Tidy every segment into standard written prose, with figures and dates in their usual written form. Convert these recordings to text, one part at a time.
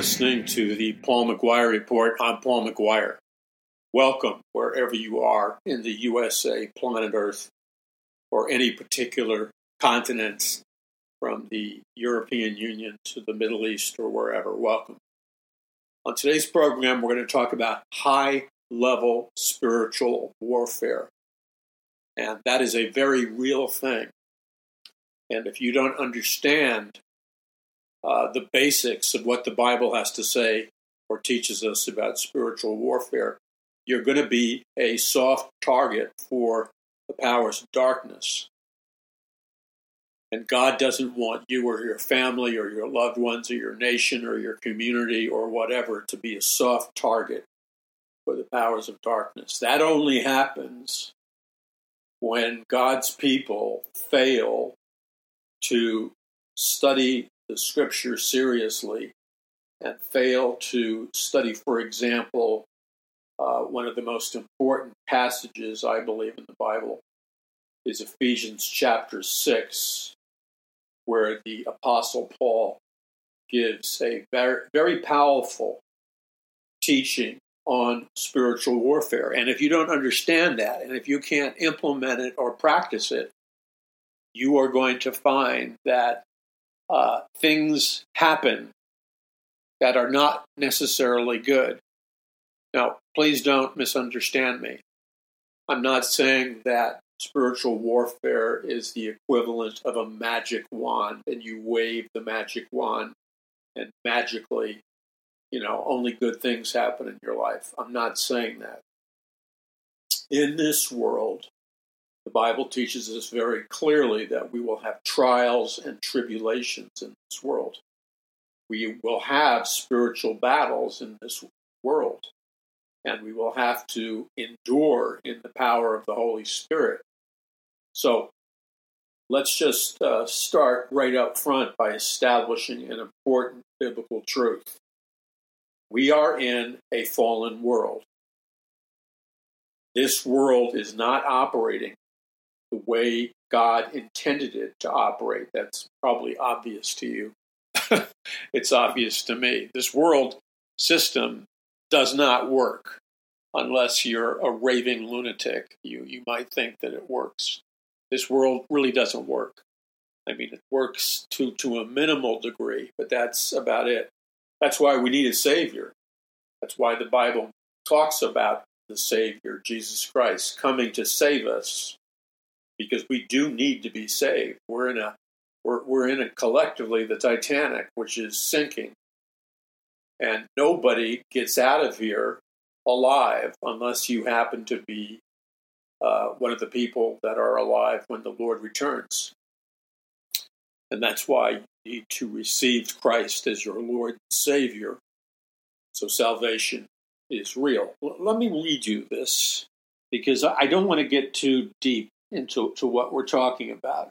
listening to the Paul McGuire Report. I'm Paul McGuire. Welcome wherever you are in the USA, planet Earth, or any particular continents from the European Union to the Middle East or wherever. Welcome. On today's program, we're going to talk about high-level spiritual warfare. And that is a very real thing. And if you don't understand the basics of what the Bible has to say or teaches us about spiritual warfare, you're going to be a soft target for the powers of darkness. And God doesn't want you or your family or your loved ones or your nation or your community or whatever to be a soft target for the powers of darkness. That only happens when God's people fail to study the Scripture seriously and fail to study, for example, one of the most important passages, I believe, in the Bible is Ephesians chapter 6, where the Apostle Paul gives a very, very powerful teaching on spiritual warfare. And if you don't understand that, and if you can't implement it or practice it, you are going to find that things happen that are not necessarily good. Now, please don't misunderstand me. I'm not saying that spiritual warfare is the equivalent of a magic wand and you wave the magic wand and magically, only good things happen in your life. I'm not saying that. In this world, the Bible teaches us very clearly that we will have trials and tribulations in this world. We will have spiritual battles in this world, and we will have to endure in the power of the Holy Spirit. So let's just start right up front by establishing an important biblical truth. We are in a fallen world. This world is not operating the way God intended it to operate. That's probably obvious to you. It's obvious to me. This world system does not work unless you're a raving lunatic. You might think that it works. This world really doesn't work. I mean, it works to a minimal degree, but that's about it. That's why we need a Savior. That's why the Bible talks about the Savior, Jesus Christ, coming to save us. Because we do need to be saved. We're in a collectively the Titanic, which is sinking, and nobody gets out of here alive unless you happen to be one of the people that are alive when the Lord returns. And that's why you need to receive Christ as your Lord and Savior. So salvation is real. Let me read you this because I don't want to get too deep into what we're talking about,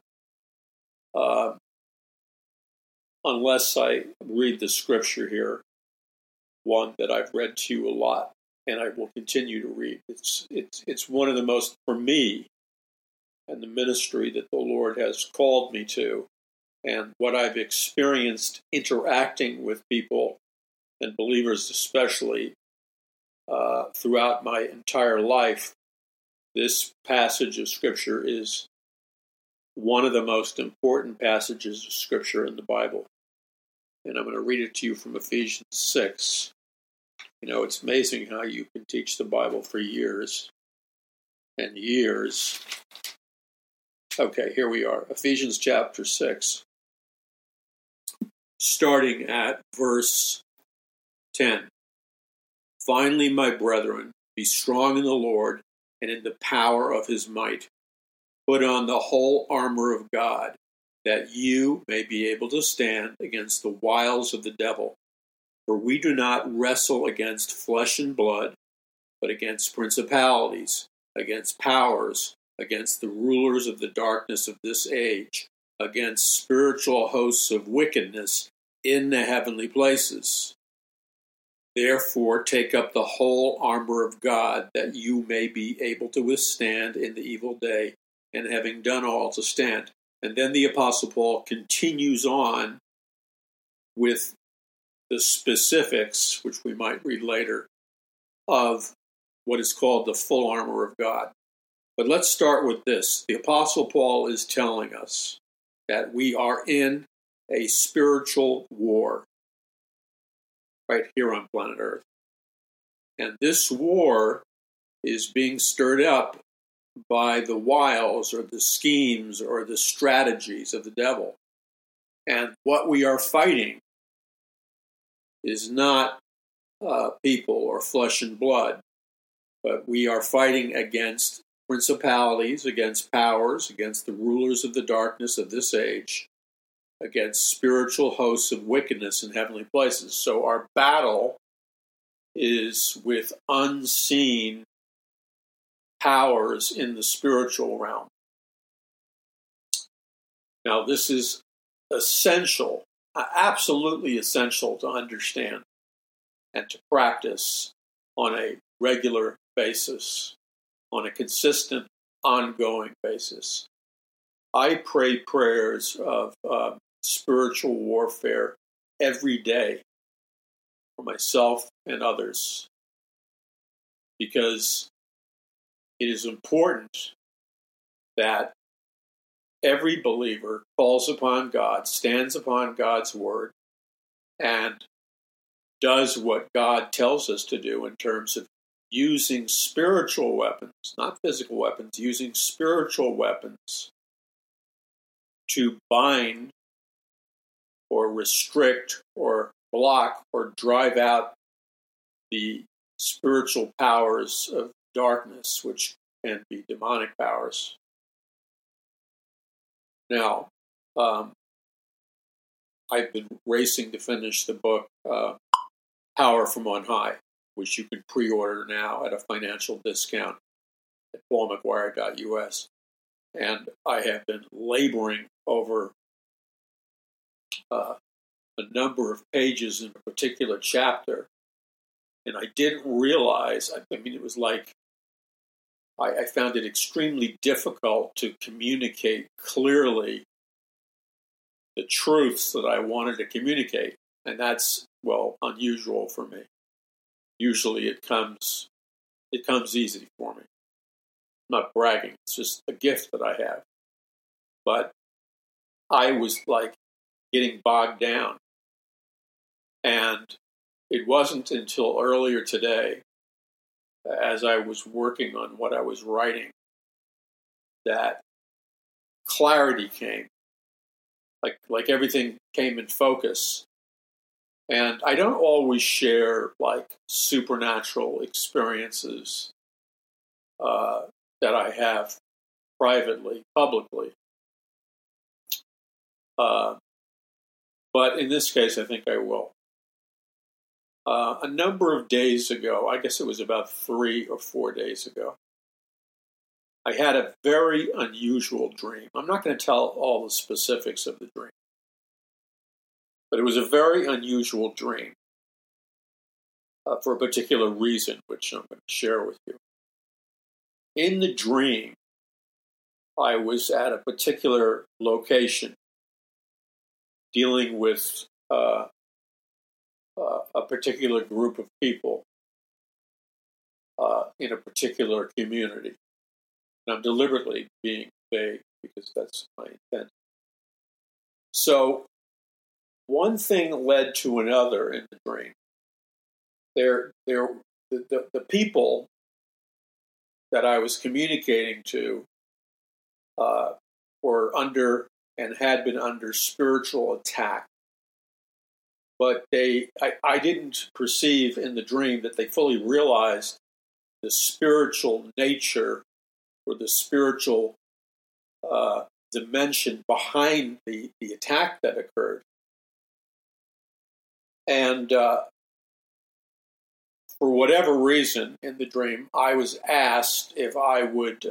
unless I read the scripture here, one that I've read to you a lot, and I will continue to read. It's one of the most, for me, and the ministry that the Lord has called me to, and what I've experienced interacting with people, and believers especially, throughout my entire life. This passage of Scripture is one of the most important passages of Scripture in the Bible. And I'm going to read it to you from Ephesians 6. It's amazing how you can teach the Bible for years and years. Okay, here we are. Ephesians chapter 6, starting at verse 10. Finally, my brethren, be strong in the Lord and in the power of his might. Put on the whole armor of God, that you may be able to stand against the wiles of the devil. For we do not wrestle against flesh and blood, but against principalities, against powers, against the rulers of the darkness of this age, against spiritual hosts of wickedness in the heavenly places. Therefore, take up the whole armor of God, that you may be able to withstand in the evil day, and having done all, to stand. And then the Apostle Paul continues on with the specifics, which we might read later, of what is called the full armor of God. But let's start with this. The Apostle Paul is telling us that we are in a spiritual war right here on planet Earth. And this war is being stirred up by the wiles or the schemes or the strategies of the devil. And what we are fighting is not people or flesh and blood, but we are fighting against principalities, against powers, against the rulers of the darkness of this age, against spiritual hosts of wickedness in heavenly places. So our battle is with unseen powers in the spiritual realm. Now, this is essential, absolutely essential to understand and to practice on a regular basis, on a consistent, ongoing basis. I pray prayers of spiritual warfare every day for myself and others, because it is important that every believer calls upon God, stands upon God's word, and does what God tells us to do in terms of using spiritual weapons, not physical weapons, using spiritual weapons to bind or restrict or block or drive out the spiritual powers of darkness, which can be demonic powers. Now, I've been racing to finish the book Power from On High, which you can pre-order now at a financial discount at paulmcguire.us. And I have been laboring over a number of pages in a particular chapter, and I didn't realize, I mean, it was like, I found it extremely difficult to communicate clearly the truths that I wanted to communicate. And that's, well, unusual for me. Usually it comes easy for me. I'm not bragging, it's just a gift that I have. But I was like getting bogged down. And it wasn't until earlier today, as I was working on what I was writing, that clarity came. Like everything came in focus. And I don't always share like supernatural experiences that I have privately, publicly. But in this case, I think I will. A number of days ago, I guess it was about 3 or 4 days ago, I had a very unusual dream. I'm not going to tell all the specifics of the dream, but it was a very unusual dream for a particular reason, which I'm going to share with you. In the dream, I was at a particular location dealing with a particular group of people in a particular community. And I'm deliberately being vague because that's my intent. So one thing led to another in the dream. The people that I was communicating to were under and had been under spiritual attack. But I didn't perceive in the dream that they fully realized the spiritual nature or the spiritual dimension behind the attack that occurred. And for whatever reason in the dream, I was asked if I would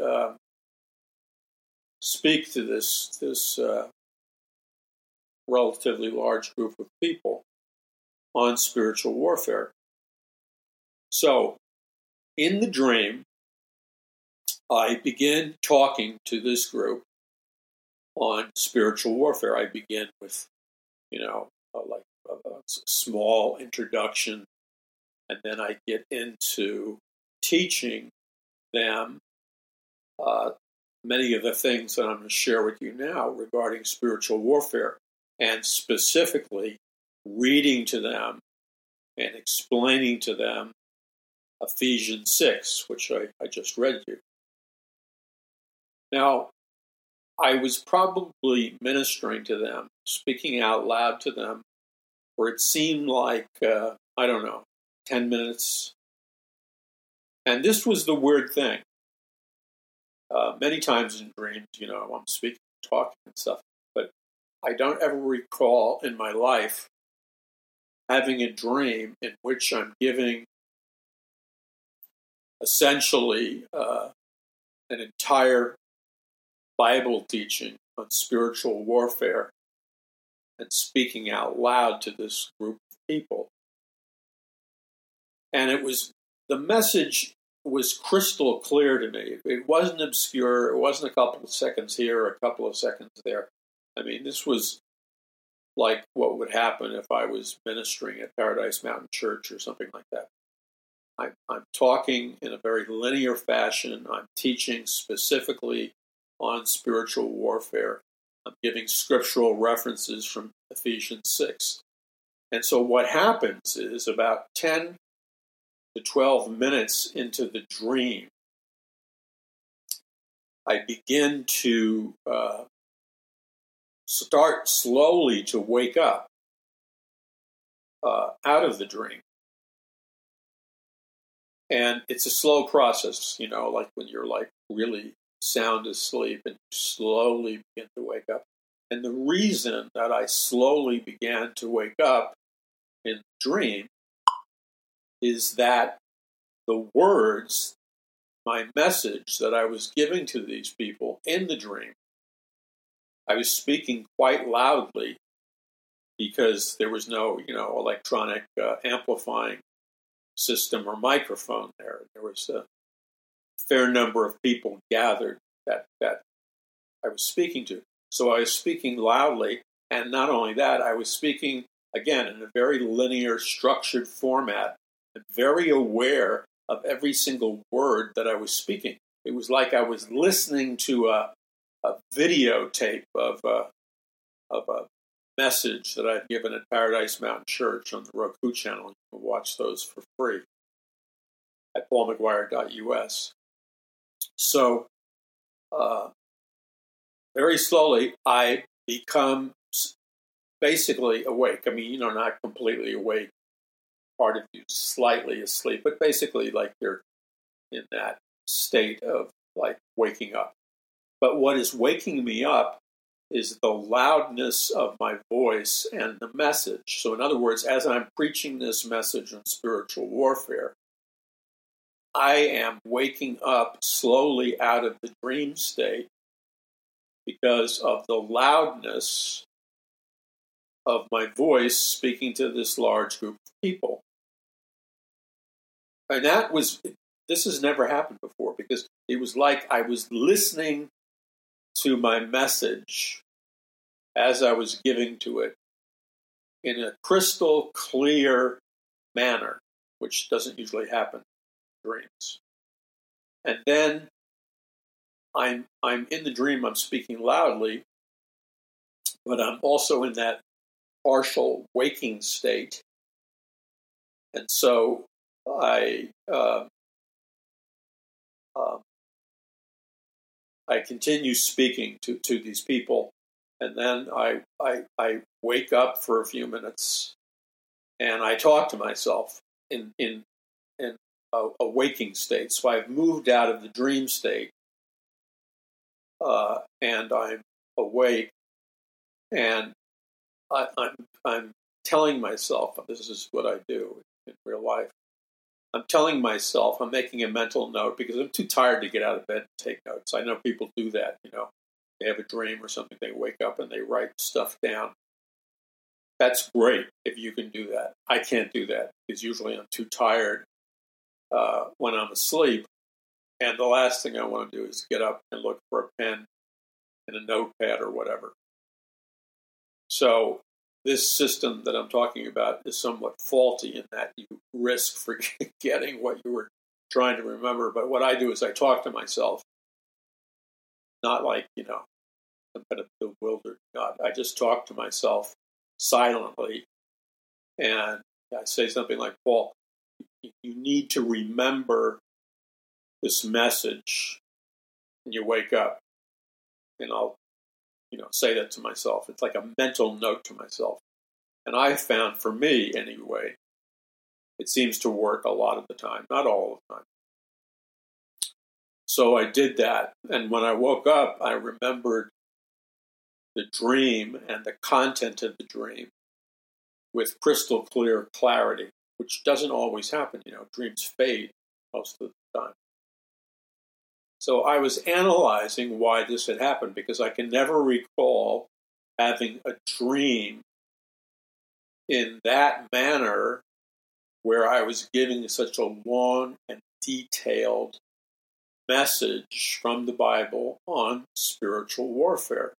speak to this relatively large group of people on spiritual warfare. So, in the dream, I begin talking to this group on spiritual warfare. I begin with, like a small introduction, and then I get into teaching them many of the things that I'm going to share with you now regarding spiritual warfare, and specifically reading to them and explaining to them Ephesians 6, which I just read you. Now, I was probably ministering to them, speaking out loud to them, where it seemed like, 10 minutes. And this was the weird thing. Many times in dreams, I'm speaking, talking and stuff, but I don't ever recall in my life having a dream in which I'm giving essentially an entire Bible teaching on spiritual warfare and speaking out loud to this group of people. And the message was crystal clear to me. It wasn't obscure. It wasn't a couple of seconds here, a couple of seconds there. I mean, this was like what would happen if I was ministering at Paradise Mountain Church or something like that. I'm talking in a very linear fashion. I'm teaching specifically on spiritual warfare. I'm giving scriptural references from Ephesians 6. And so what happens is about 10 to 12 minutes into the dream, I begin to start slowly to wake up out of the dream. And it's a slow process, like when you're like really sound asleep and slowly begin to wake up. And the reason that I slowly began to wake up in the dream is that the words, my message that I was giving to these people in the dream, I was speaking quite loudly because there was no, electronic amplifying system or microphone there. There was a fair number of people gathered that I was speaking to. So I was speaking loudly, and not only that, I was speaking, again, in a very linear, structured format, and very aware of every single word that I was speaking. It was like I was listening to a videotape of a message that I'd given at Paradise Mountain Church on the Roku channel. You can watch those for free at paulmcguire.us. So, very slowly, I become basically awake. I mean, not completely awake. Part of you slightly asleep, but basically like you're in that state of like waking up. But what is waking me up is the loudness of my voice and the message. So in other words, as I'm preaching this message on spiritual warfare, I am waking up slowly out of the dream state because of the loudness of my voice speaking to this large group of people. And this has never happened before because it was like I was listening to my message as I was giving to it in a crystal clear manner, which doesn't usually happen in dreams. And then I'm in the dream, I'm speaking loudly, but I'm also in that partial waking state. And so I continue speaking to these people, and then I wake up for a few minutes, and I talk to myself in a waking state. So I've moved out of the dream state, and I'm awake, and I'm telling myself, this is what I do in real life. I'm telling myself, I'm making a mental note because I'm too tired to get out of bed and take notes. I know people do that, They have a dream or something, they wake up and they write stuff down. That's great if you can do that. I can't do that because usually I'm too tired when I'm asleep. And the last thing I want to do is get up and look for a pen and a notepad or whatever. So this system that I'm talking about is somewhat faulty in that you risk forgetting what you were trying to remember. But what I do is I talk to myself, not like, some kind of bewildered God. I just talk to myself silently, and I say something like, Paul, you need to remember this message when you wake up. And I'll, say that to myself. It's like a mental note to myself. And I found, for me anyway, it seems to work a lot of the time, not all of the time. So I did that. And when I woke up, I remembered the dream and the content of the dream with crystal clear clarity, which doesn't always happen. Dreams fade most of the time. So I was analyzing why this had happened, because I can never recall having a dream in that manner where I was giving such a long and detailed message from the Bible on spiritual warfare.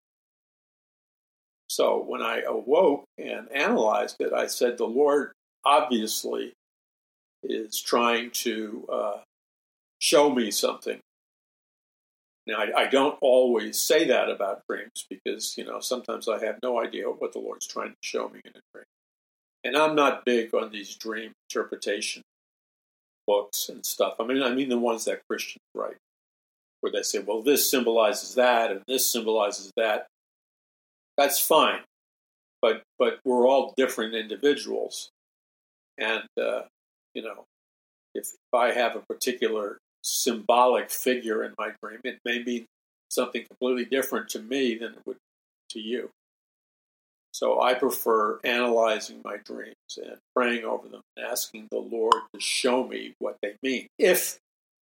So when I awoke and analyzed it, I said, the Lord obviously is trying to show me something. Now, I don't always say that about dreams because, sometimes I have no idea what the Lord's trying to show me in a dream. And I'm not big on these dream interpretation books and stuff. I mean the ones that Christians write, where they say, well, this symbolizes that and this symbolizes that. That's fine. But we're all different individuals. And, if I have a particular symbolic figure in my dream, it may mean something completely different to me than it would to you. So I prefer analyzing my dreams and praying over them and asking the Lord to show me what they mean, if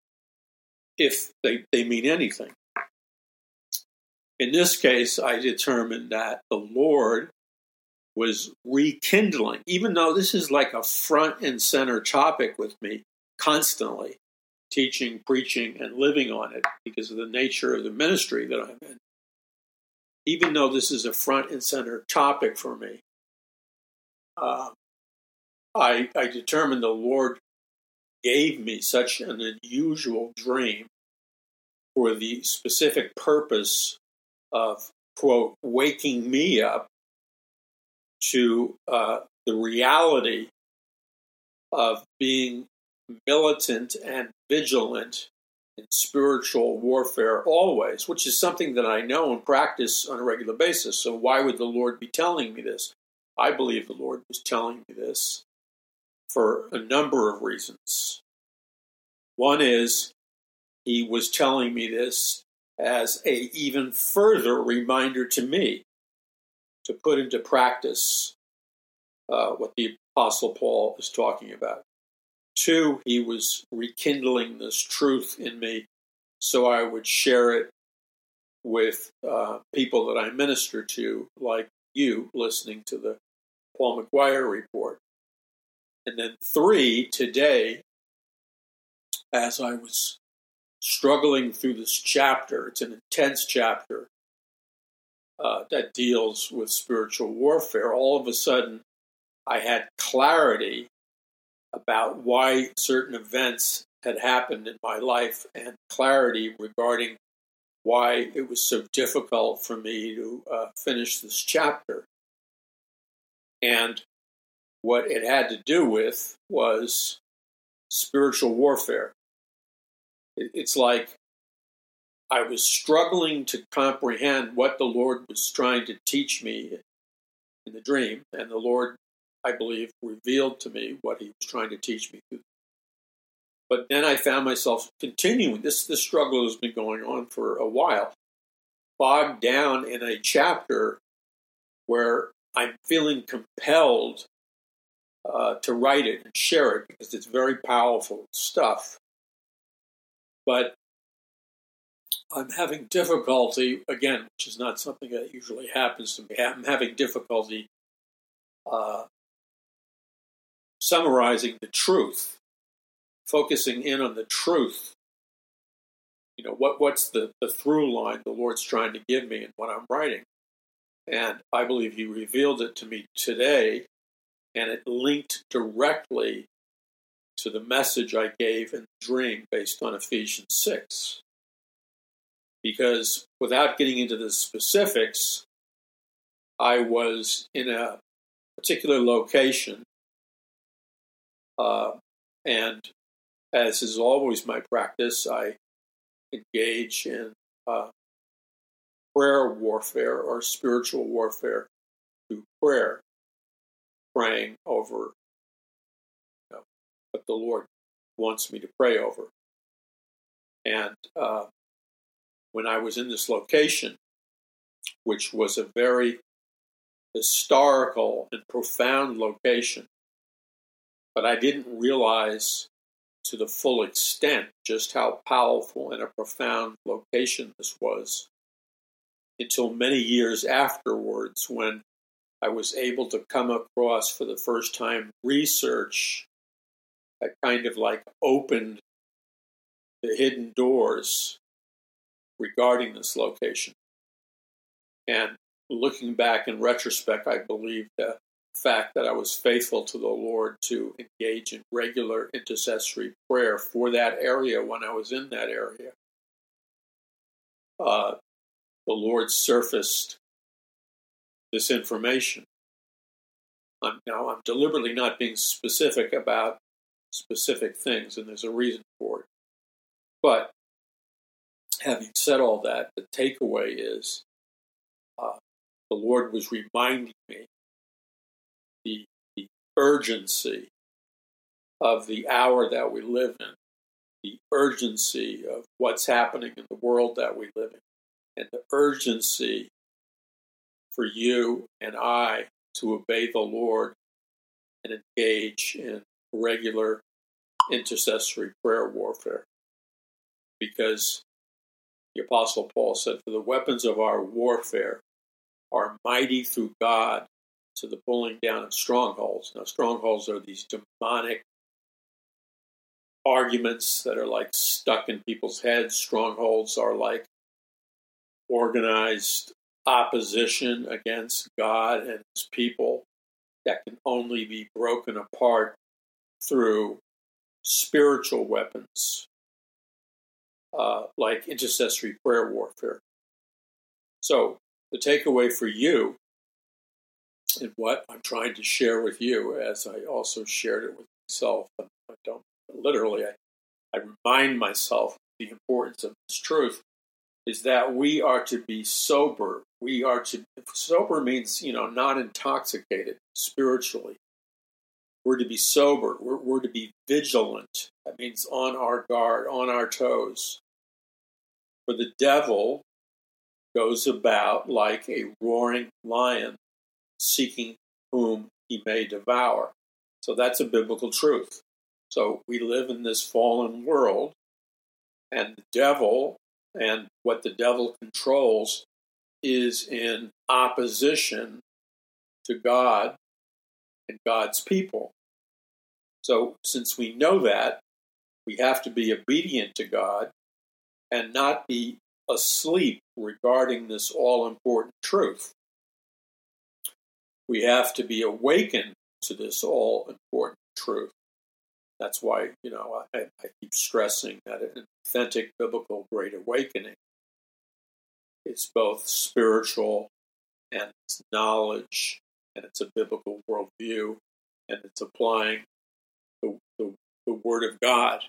they mean anything. In this case, I determined that the Lord was rekindling, even though this is like a front and center topic with me constantly, teaching, preaching, and living on it because of the nature of the ministry that I'm in. Even though this is a front and center topic for me, I determined the Lord gave me such an unusual dream for the specific purpose of, quote, waking me up to the reality of being militant and vigilant in spiritual warfare always, which is something that I know and practice on a regular basis. So why would the Lord be telling me this? I believe the Lord was telling me this for a number of reasons. One is he was telling me this as a even further reminder to me to put into practice what the Apostle Paul is talking about. Two, he was rekindling this truth in me so I would share it with people that I minister to, like you, listening to the Paul McGuire report. And then three, today, as I was struggling through this chapter, it's an intense chapter that deals with spiritual warfare, all of a sudden I had clarity about why certain events had happened in my life and clarity regarding why it was so difficult for me to finish this chapter. And what it had to do with was spiritual warfare. It's like I was struggling to comprehend what the Lord was trying to teach me in the dream, and the Lord, I believe, revealed to me what he was trying to teach me. But then I found myself continuing. This struggle has been going on for a while, bogged down in a chapter where I'm feeling compelled to write it and share it because it's very powerful stuff. But I'm having difficulty, again, which is not something that usually happens to me. I'm having difficulty summarizing the truth, focusing in on the truth. What's the through line the Lord's trying to give me in what I'm writing. And I believe he revealed it to me today, and it linked directly to the message I gave in the dream based on Ephesians 6. Because without getting into the specifics, I was in a particular location, and as is always my practice, I engage in prayer warfare or spiritual warfare through prayer, praying over what the Lord wants me to pray over. And when I was in this location, which was a very historical and profound location, but I didn't realize to the full extent just how powerful and a profound location this was until many years afterwards, when I was able to come across for the first time research that kind of like opened the hidden doors regarding this location. And looking back in retrospect, I believe the fact that I was faithful to the Lord to engage in regular intercessory prayer for that area when I was in that area, the Lord surfaced this information. I'm deliberately not being specific about specific things, and there's a reason for it. But having said all that, the takeaway is the Lord was reminding me the urgency of the hour that we live in, the urgency of what's happening in the world that we live in, and the urgency for you and I to obey the Lord and engage in regular intercessory prayer warfare. Because the Apostle Paul said, "For the weapons of our warfare are mighty through God to the pulling down of strongholds." Now, strongholds are these demonic arguments that are like stuck in people's heads. Strongholds are like organized opposition against God and his people that can only be broken apart through spiritual weapons, like intercessory prayer warfare. So the takeaway for you, and what I'm trying to share with you, as I also shared it with myself, and I remind myself of the importance of this truth, is that we are to be sober. Sober means, not intoxicated spiritually. We're to be sober. We're to be vigilant. That means on our guard, on our toes. For the devil goes about like a roaring lion, seeking whom he may devour. So that's a biblical truth. So we live in this fallen world, and the devil and what the devil controls is in opposition to God and God's people. So since we know that, we have to be obedient to God and not be asleep regarding this all-important truth. We have to be awakened to this all-important truth. That's why, I keep stressing that an authentic biblical Great Awakening, it's both spiritual and it's knowledge, and it's a biblical worldview, and it's applying the Word of God.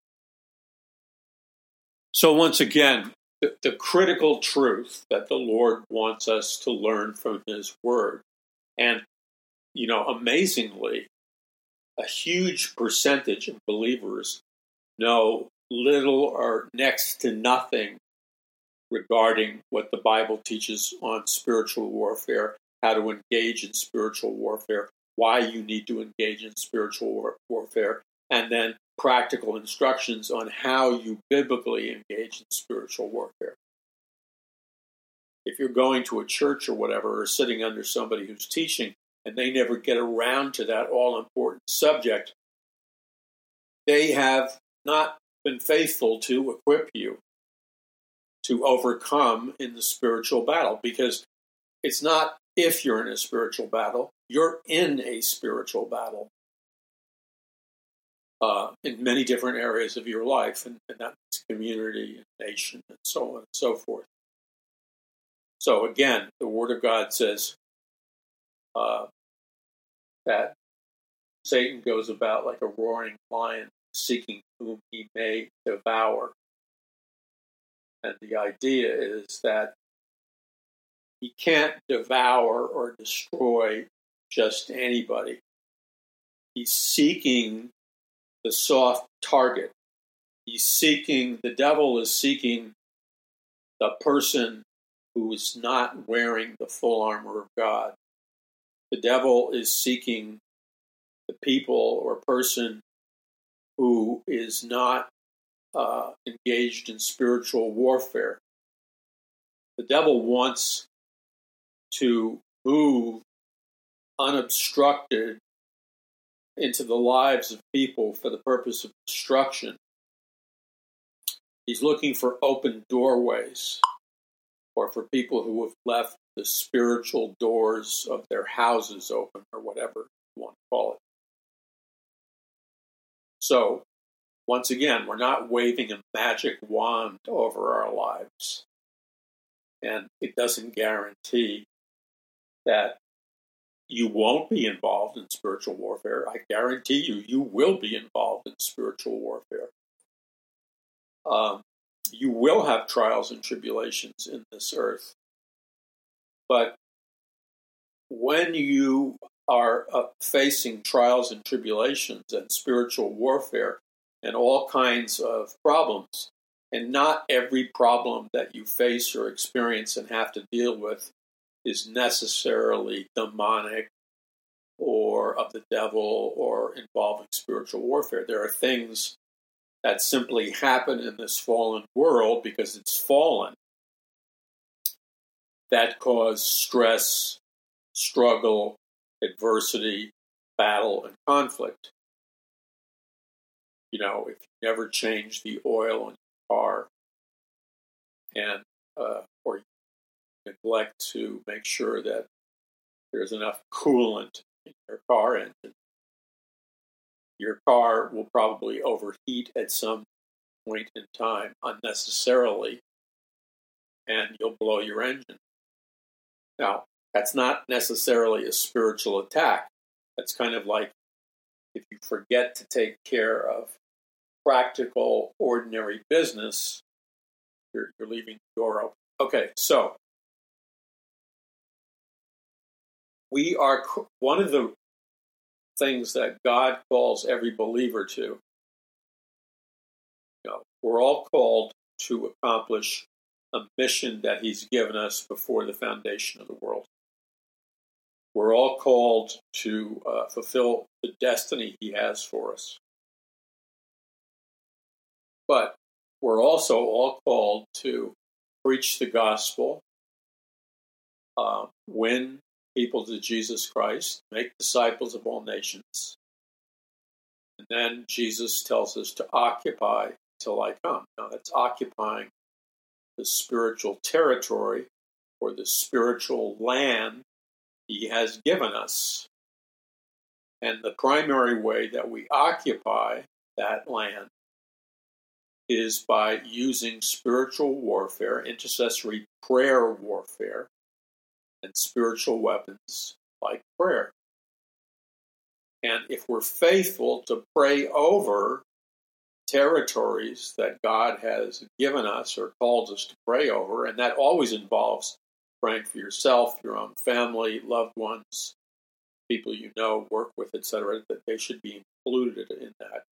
So once again, the critical truth that the Lord wants us to learn from His Word, and, amazingly, a huge percentage of believers know little or next to nothing regarding what the Bible teaches on spiritual warfare, how to engage in spiritual warfare, why you need to engage in spiritual warfare, and then practical instructions on how you biblically engage in spiritual warfare. If you're going to a church or whatever, or sitting under somebody who's teaching, and they never get around to that all-important subject, they have not been faithful to equip you to overcome in the spiritual battle. Because it's not if you're in a spiritual battle, you're in a spiritual battle in many different areas of your life, and that's community, and nation, and so on and so forth. So again, the Word of God says that Satan goes about like a roaring lion, seeking whom he may devour. And the idea is that he can't devour or destroy just anybody. He's seeking the soft target. The devil is seeking the person who is not wearing the full armor of God. The devil is seeking the people or person who is not engaged in spiritual warfare. The devil wants to move unobstructed into the lives of people for the purpose of destruction. He's looking for open doorways, or for people who have left the spiritual doors of their houses open, or whatever you want to call it. So, once again, we're not waving a magic wand over our lives. And it doesn't guarantee that you won't be involved in spiritual warfare. I guarantee you will be involved in spiritual warfare. You will have trials and tribulations in this earth. But when you are facing trials and tribulations and spiritual warfare and all kinds of problems, and not every problem that you face or experience and have to deal with is necessarily demonic or of the devil or involving spiritual warfare. There are things that simply happen in this fallen world because it's fallen that cause stress, struggle, adversity, battle, and conflict. You know, if you never change the oil in your car and or you neglect to make sure that there's enough coolant in your car engine, your car will probably overheat at some point in time unnecessarily, and you'll blow your engine. Now, that's not necessarily a spiritual attack. That's kind of like if you forget to take care of practical, ordinary business, you're leaving the door open. Okay, so we are one of the things that God calls every believer to. You know, we're all called to accomplish a mission that He's given us before the foundation of the world. We're all called to fulfill the destiny He has for us. But we're also all called to preach the gospel, win people to Jesus Christ, make disciples of all nations. And then Jesus tells us to occupy till I come. Now that's occupying the spiritual territory or the spiritual land He has given us. And the primary way that we occupy that land is by using spiritual warfare, intercessory prayer warfare, and spiritual weapons like prayer. And if we're faithful to pray over territories that God has given us or called us to pray over, and that always involves praying for yourself, your own family, loved ones, people you know, work with, etc., that they should be included in that.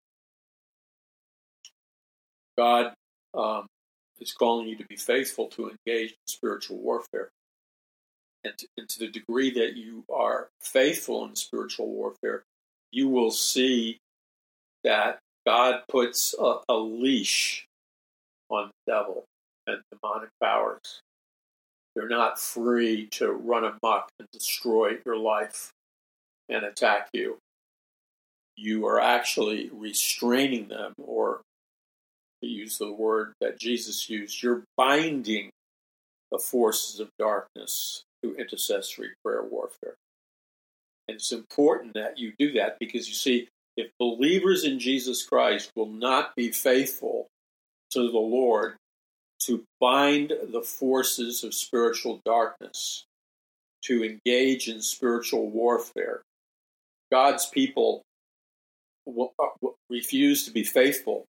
God is calling you to be faithful to engage in spiritual warfare. And to the degree that you are faithful in spiritual warfare, you will see that God puts a leash on the devil and demonic powers. They're not free to run amok and destroy your life and attack you. You are actually restraining them, or to use the word that Jesus used, you're binding the forces of darkness through intercessory prayer warfare. And it's important that you do that because you see, if believers in Jesus Christ will not be faithful to the Lord to bind the forces of spiritual darkness, to engage in spiritual warfare, God's people will refuse to be faithful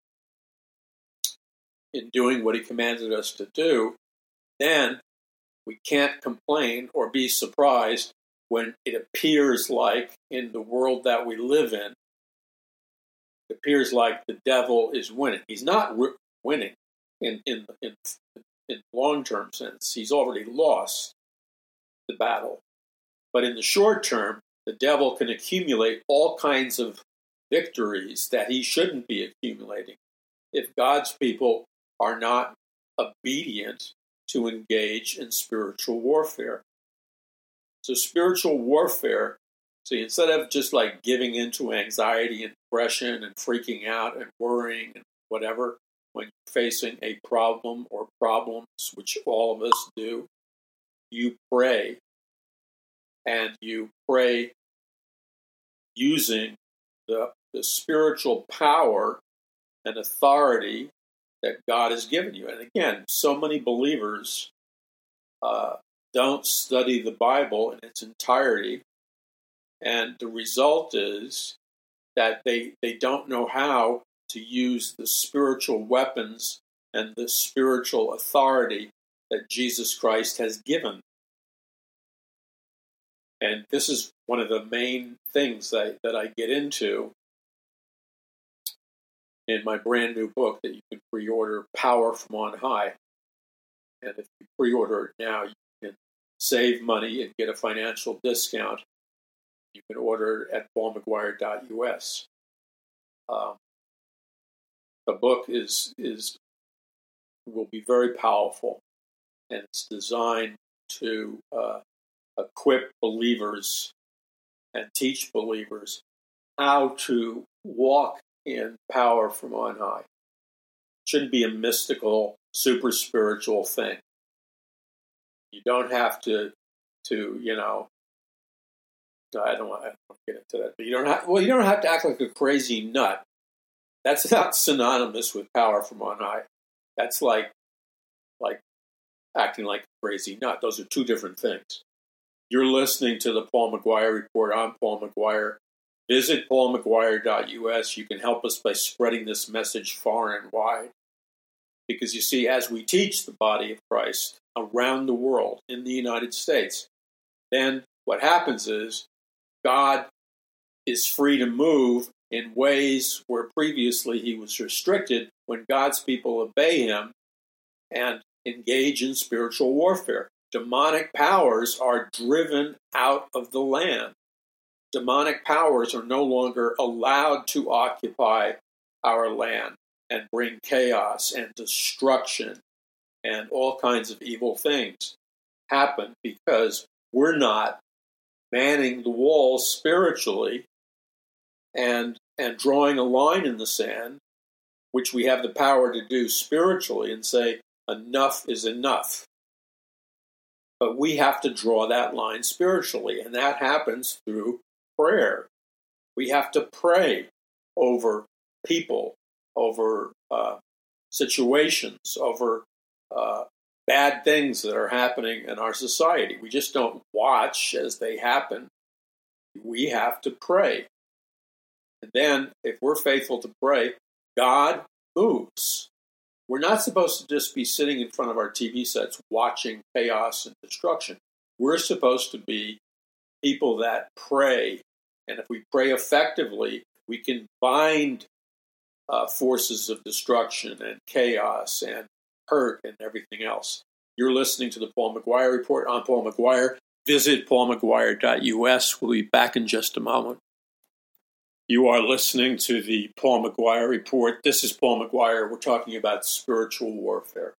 in doing what he commanded us to do, then we can't complain or be surprised when it appears like in the world that we live in, it appears like the devil is winning. He's not winning in long-term sense. He's already lost the battle. But in the short term, the devil can accumulate all kinds of victories that he shouldn't be accumulating if God's people are not obedient to engage in spiritual warfare. So spiritual warfare, see, instead of just like giving into anxiety and depression and freaking out and worrying and whatever, when you're facing a problem or problems, which all of us do, you pray. And you pray using the spiritual power and authority that God has given you. And again, so many believers don't study the Bible in its entirety. And the result is that they don't know how to use the spiritual weapons and the spiritual authority that Jesus Christ has given. And this is one of the main things that I get into in my brand new book that you can pre-order, Power from On High. And if you pre-order it now, you can save money and get a financial discount. You can order it at paulmcguire.us. The book will be very powerful, and it's designed to equip believers and teach believers how to walk in power from on high. It shouldn't be a mystical, super spiritual thing. You don't have to I don't want to get into that. But you don't have to act like a crazy nut. That's not synonymous with power from on high. That's like acting like a crazy nut. Those are two different things. You're listening to the Paul McGuire Report. I'm Paul McGuire. Visit paulmcguire.us. You can help us by spreading this message far and wide. Because you see, as we teach the body of Christ around the world, in the United States, then what happens is God is free to move in ways where previously he was restricted when God's people obey him and engage in spiritual warfare. Demonic powers are driven out of the land. Demonic powers are no longer allowed to occupy our land and bring chaos and destruction and all kinds of evil things happen because we're not manning the walls spiritually and drawing a line in the sand, which we have the power to do spiritually, and say, enough is enough. But we have to draw that line spiritually, and that happens through prayer. We have to pray over people, over situations, over bad things that are happening in our society. We just don't watch as they happen. We have to pray. And then, if we're faithful to pray, God moves. We're not supposed to just be sitting in front of our TV sets watching chaos and destruction. We're supposed to be people that pray. And if we pray effectively, we can bind forces of destruction and chaos and hurt and everything else. You're listening to the Paul McGuire Report. I'm Paul McGuire. Visit paulmcguire.us. We'll be back in just a moment. You are listening to the Paul McGuire Report. This is Paul McGuire. We're talking about spiritual warfare.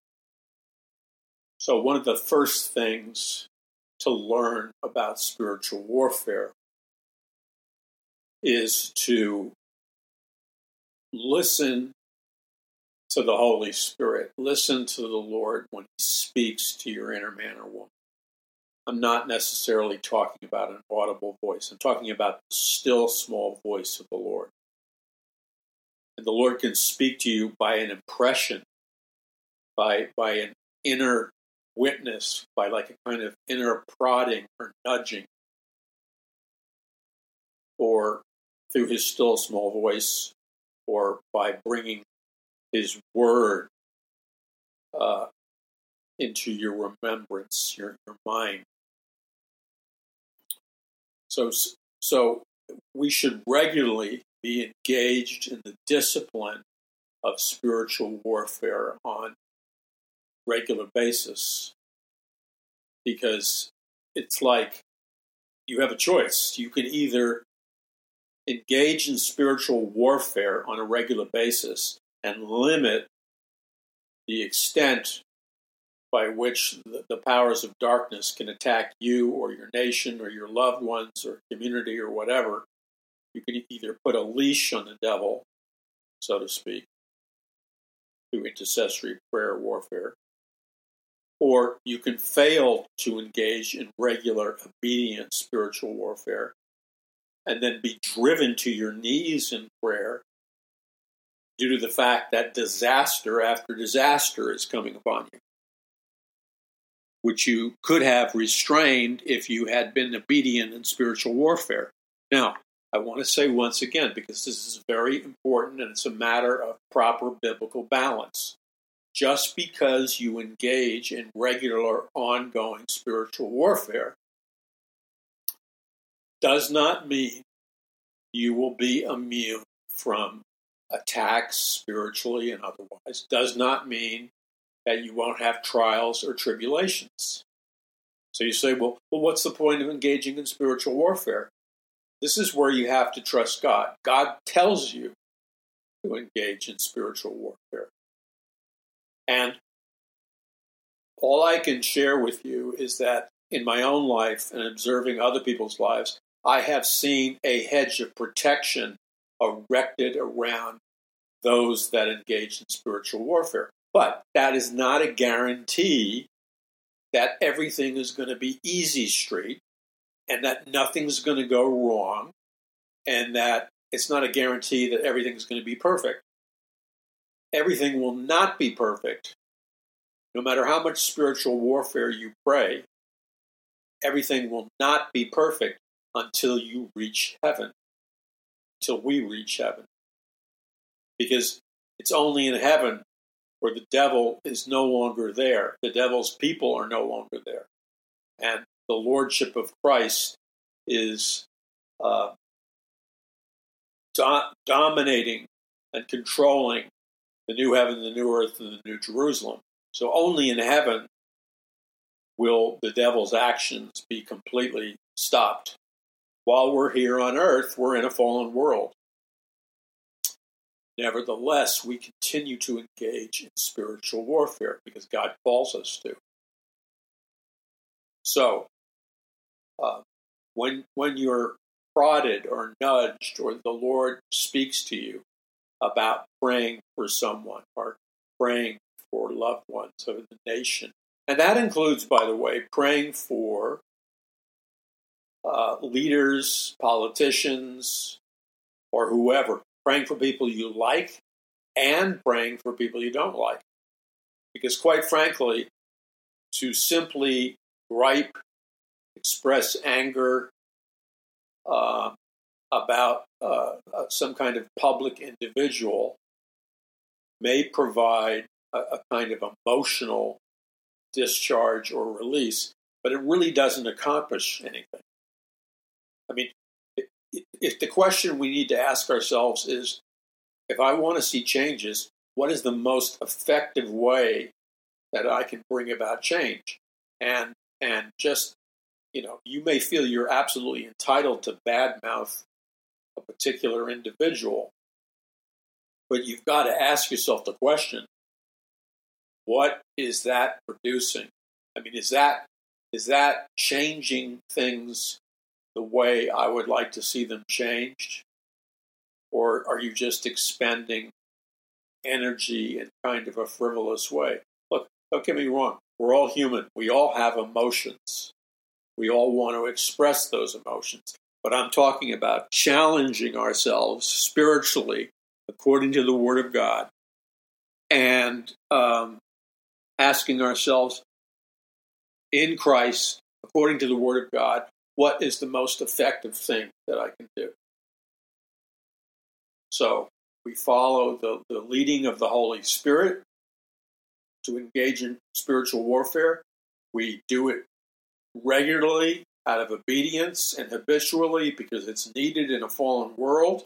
So one of the first things to learn about spiritual warfare is to listen to the Holy Spirit. Listen to the Lord when he speaks to your inner man or woman. I'm not necessarily talking about an audible voice. I'm talking about the still small voice of the Lord. And the Lord can speak to you by an impression, by an inner witness, by like a kind of inner prodding or nudging, or through his still small voice, or by bringing his word into your remembrance, your mind. So we should regularly be engaged in the discipline of spiritual warfare on a regular basis, because it's like you have a choice. You can either engage in spiritual warfare on a regular basis and limit the extent by which the powers of darkness can attack you or your nation or your loved ones or community or whatever. You can either put a leash on the devil, so to speak, through intercessory prayer warfare, or you can fail to engage in regular, obedient spiritual warfare and then be driven to your knees in prayer due to the fact that disaster after disaster is coming upon you, which you could have restrained if you had been obedient in spiritual warfare. Now, I want to say once again, because this is very important and it's a matter of proper biblical balance. Just because you engage in regular, ongoing spiritual warfare does not mean you will be immune from attacks spiritually and otherwise. Does not mean that you won't have trials or tribulations. So you say, well, what's the point of engaging in spiritual warfare? This is where you have to trust God. God tells you to engage in spiritual warfare. And all I can share with you is that in my own life and observing other people's lives, I have seen a hedge of protection erected around those that engage in spiritual warfare. But that is not a guarantee that everything is going to be easy street and that nothing's going to go wrong and that it's not a guarantee that everything's going to be perfect. Everything will not be perfect. No matter how much spiritual warfare you pray, everything will not be perfect until you reach heaven, until we reach heaven. Because it's only in heaven where the devil is no longer there. The devil's people are no longer there. And the lordship of Christ is dominating and controlling the new heaven, the new earth, and the new Jerusalem. So only in heaven will the devil's actions be completely stopped. While we're here on earth, we're in a fallen world. Nevertheless, we continue to engage in spiritual warfare because God calls us to. So, when you're prodded or nudged or the Lord speaks to you about praying for someone or praying for loved ones of the nation, and that includes, by the way, praying for leaders, politicians, or whoever, praying for people you like and praying for people you don't like. Because quite frankly, to simply gripe, express anger about some kind of public individual may provide a kind of emotional discharge or release, but it really doesn't accomplish anything. I mean, if the question we need to ask ourselves is, if I want to see changes, what is the most effective way that I can bring about change? And just, you may feel you're absolutely entitled to badmouth a particular individual, but you've got to ask yourself the question, what is that producing? I mean, is that changing things the way I would like to see them changed? Or are you just expending energy in kind of a frivolous way? Look, don't get me wrong. We're all human. We all have emotions. We all want to express those emotions. But I'm talking about challenging ourselves spiritually according to the Word of God and asking ourselves in Christ, according to the Word of God, what is the most effective thing that I can do? So we follow the leading of the Holy Spirit to engage in spiritual warfare. We do it regularly out of obedience and habitually because it's needed in a fallen world.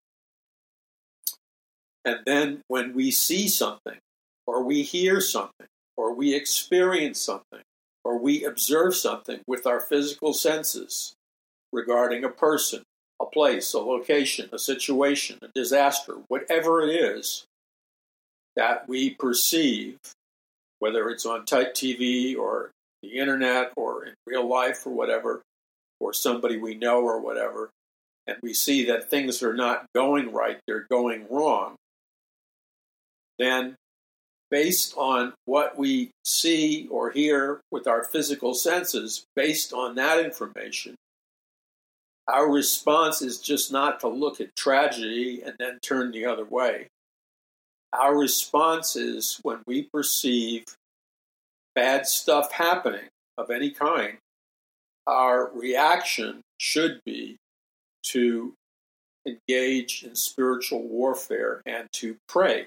And then when we see something, or we hear something, or we experience something, or we observe something with our physical senses regarding a person, a place, a location, a situation, a disaster, whatever it is that we perceive, whether it's on TV or the internet or in real life or whatever, or somebody we know or whatever, and we see that things are not going right, they're going wrong, then based on what we see or hear with our physical senses, based on that information, our response is just not to look at tragedy and then turn the other way. Our response is when we perceive bad stuff happening of any kind, our reaction should be to engage in spiritual warfare and to pray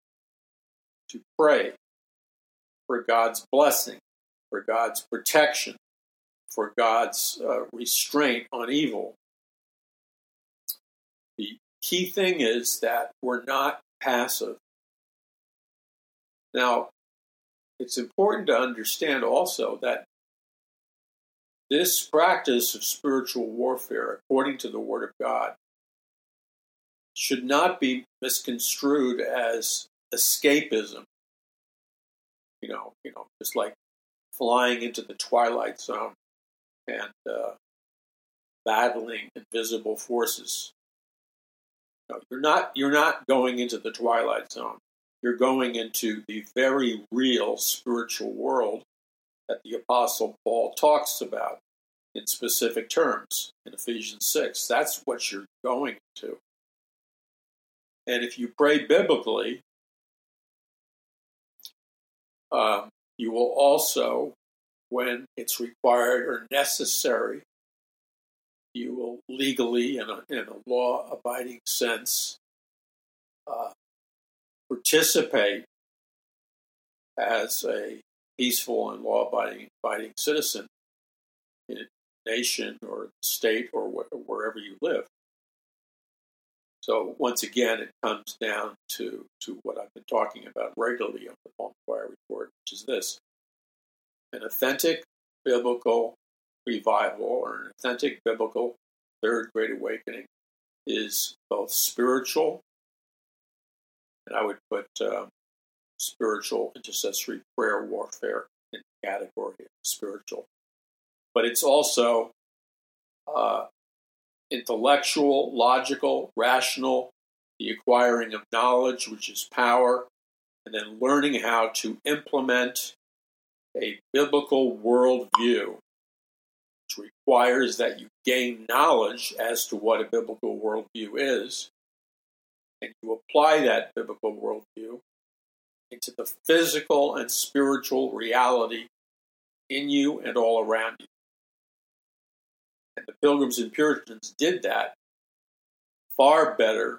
for God's blessing, for God's protection, for God's restraint on evil. The key thing is that we're not passive. Now, it's important to understand also that this practice of spiritual warfare, according to the Word of God, should not be misconstrued as escapism. Just like flying into the Twilight Zone and battling invisible forces. No, you're not going into the Twilight Zone. You're going into the very real spiritual world that the Apostle Paul talks about in specific terms in Ephesians 6. That's what you're going to. And if you pray biblically, you will also, when it's required or necessary, you will legally, in a law-abiding sense, participate as a peaceful and law-abiding citizen in a nation or state or wherever you live. So once again, it comes down to what I've been talking about regularly on the Paul McGuire Report, which is this: an authentic biblical revival or an authentic biblical third great awakening is both spiritual, and I would put spiritual intercessory prayer warfare in the category of spiritual, but it's also intellectual, logical, rational, the acquiring of knowledge, which is power, and then learning how to implement a biblical worldview, which requires that you gain knowledge as to what a biblical worldview is, and you apply that biblical worldview into the physical and spiritual reality in you and all around you. And the Pilgrims and Puritans did that far better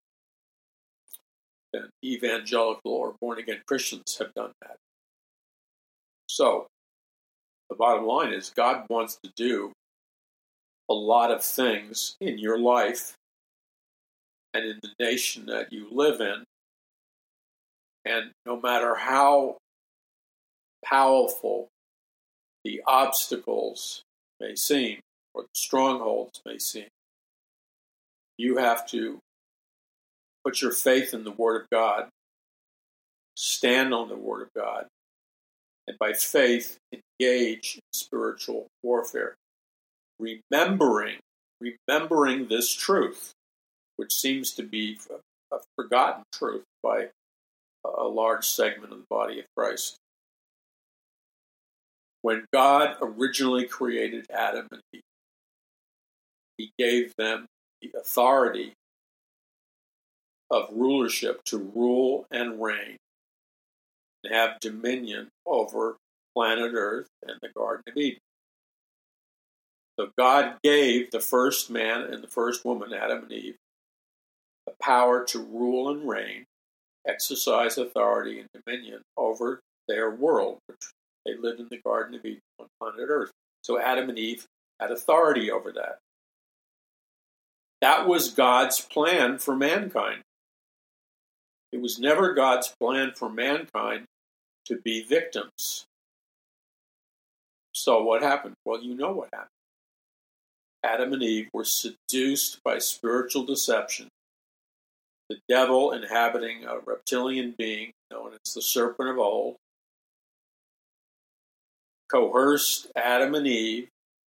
than evangelical or born-again Christians have done that. So, the bottom line is God wants to do a lot of things in your life and in the nation that you live in. And no matter how powerful the obstacles may seem, or the strongholds may seem, you have to put your faith in the Word of God, stand on the Word of God, and by faith engage in spiritual warfare, remembering this truth, which seems to be a forgotten truth by a large segment of the body of Christ. When God originally created Adam and Eve, he gave them the authority of rulership to rule and reign and have dominion over planet Earth and the Garden of Eden. So God gave the first man and the first woman, Adam and Eve, the power to rule and reign, exercise authority and dominion over their world, which they lived in the Garden of Eden on planet Earth. So Adam and Eve had authority over that. That was God's plan for mankind. It was never God's plan for mankind to be victims. So what happened? Well, you know what happened. Adam and Eve were seduced by spiritual deception. The devil, inhabiting a reptilian being known as the serpent of old, coerced Adam and Eve,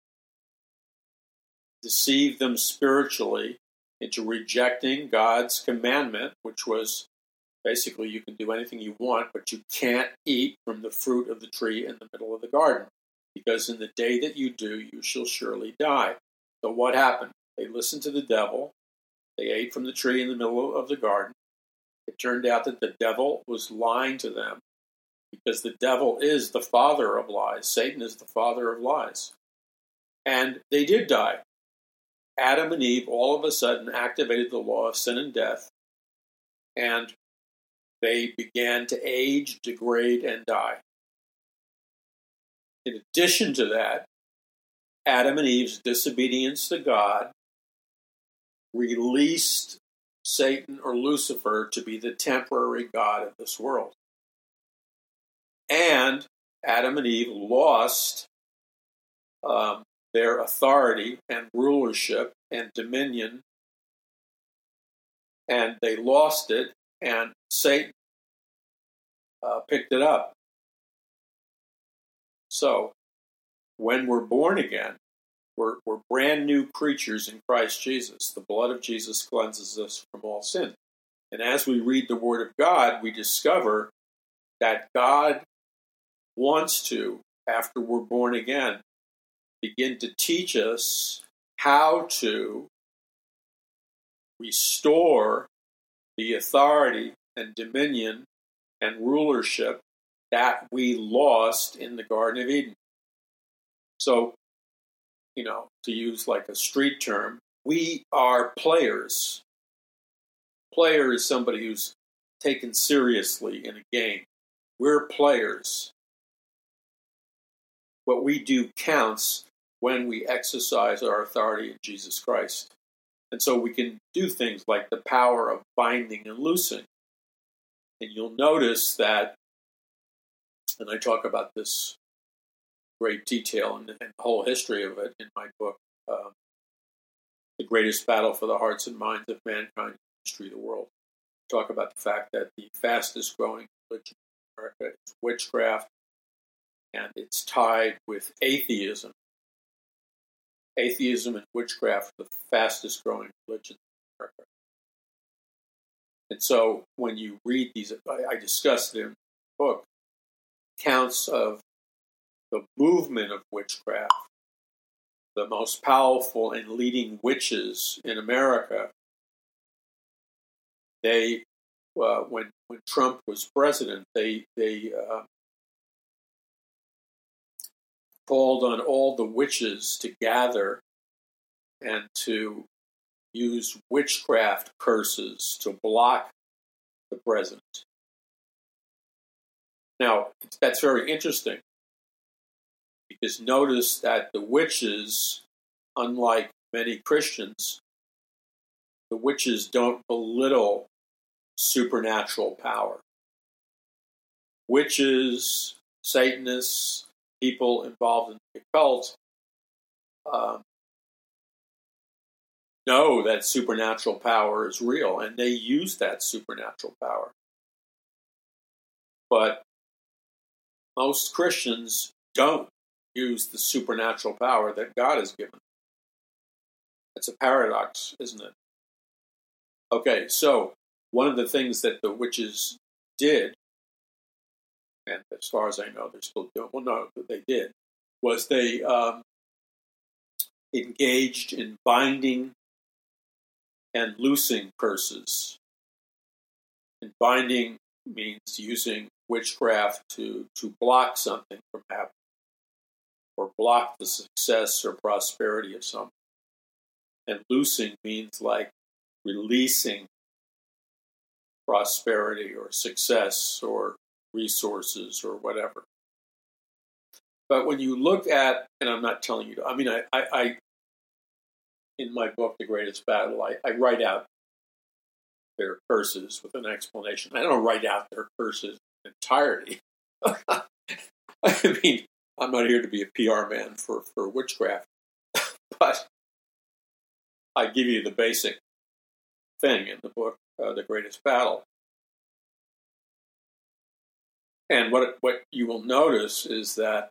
deceived them spiritually into rejecting God's commandment, which was basically you can do anything you want, but you can't eat from the fruit of the tree in the middle of the garden, because in the day that you do, you shall surely die. So what happened? They listened to the devil. They ate from the tree in the middle of the garden. It turned out that the devil was lying to them, because the devil is the father of lies. Satan is the father of lies. And they did die. Adam and Eve all of a sudden activated the law of sin and death, and they began to age, degrade, and die. In addition to that, Adam and Eve's disobedience to God released Satan or Lucifer to be the temporary god of this world. And Adam and Eve lost their authority and rulership and dominion, and they lost it, and Satan picked it up. So, when we're born again, we're brand new creatures in Christ Jesus. The blood of Jesus cleanses us from all sin. And as we read the Word of God, we discover that God wants to, after we're born again, begin to teach us how to restore the authority and dominion and rulership that we lost in the Garden of Eden. So, to use like a street term, we are players. Player is somebody who's taken seriously in a game. We're players. What we do counts when we exercise our authority in Jesus Christ. And so we can do things like the power of binding and loosing. And you'll notice that, and I talk about this great detail and the whole history of it in my book, The Greatest Battle for the Hearts and Minds of Mankind in the History of the World. I talk about the fact that the fastest growing religion in America is witchcraft, and it's tied with atheism. Atheism and witchcraft are the fastest growing religions in America. And so when you read these, I discussed it in the book, accounts of the movement of witchcraft. The most powerful and leading witches in America, they, when Trump was president, they called on all the witches to gather and to use witchcraft curses to block the president. Now, that's very interesting, because notice that the witches, unlike many Christians, the witches don't belittle supernatural power. Witches, Satanists, people involved in the occult know that supernatural power is real, and they use that supernatural power. But most Christians don't use the supernatural power that God has given. It's a paradox, isn't it? Okay, so one of the things that the witches did, and as far as I know, they're still doing, well, no, they did, was they engaged in binding and loosing curses. And binding means using witchcraft to block something from happening, or block the success or prosperity of something. And loosing means like releasing prosperity or success or resources or whatever. But when you look at, and I'm not telling you, I in my book, The Greatest Battle, I write out their curses with an explanation. I don't write out their curses in entirety. I mean, I'm not here to be a PR man for witchcraft, but I give you the basic thing in the book, The Greatest Battle. And what you will notice is that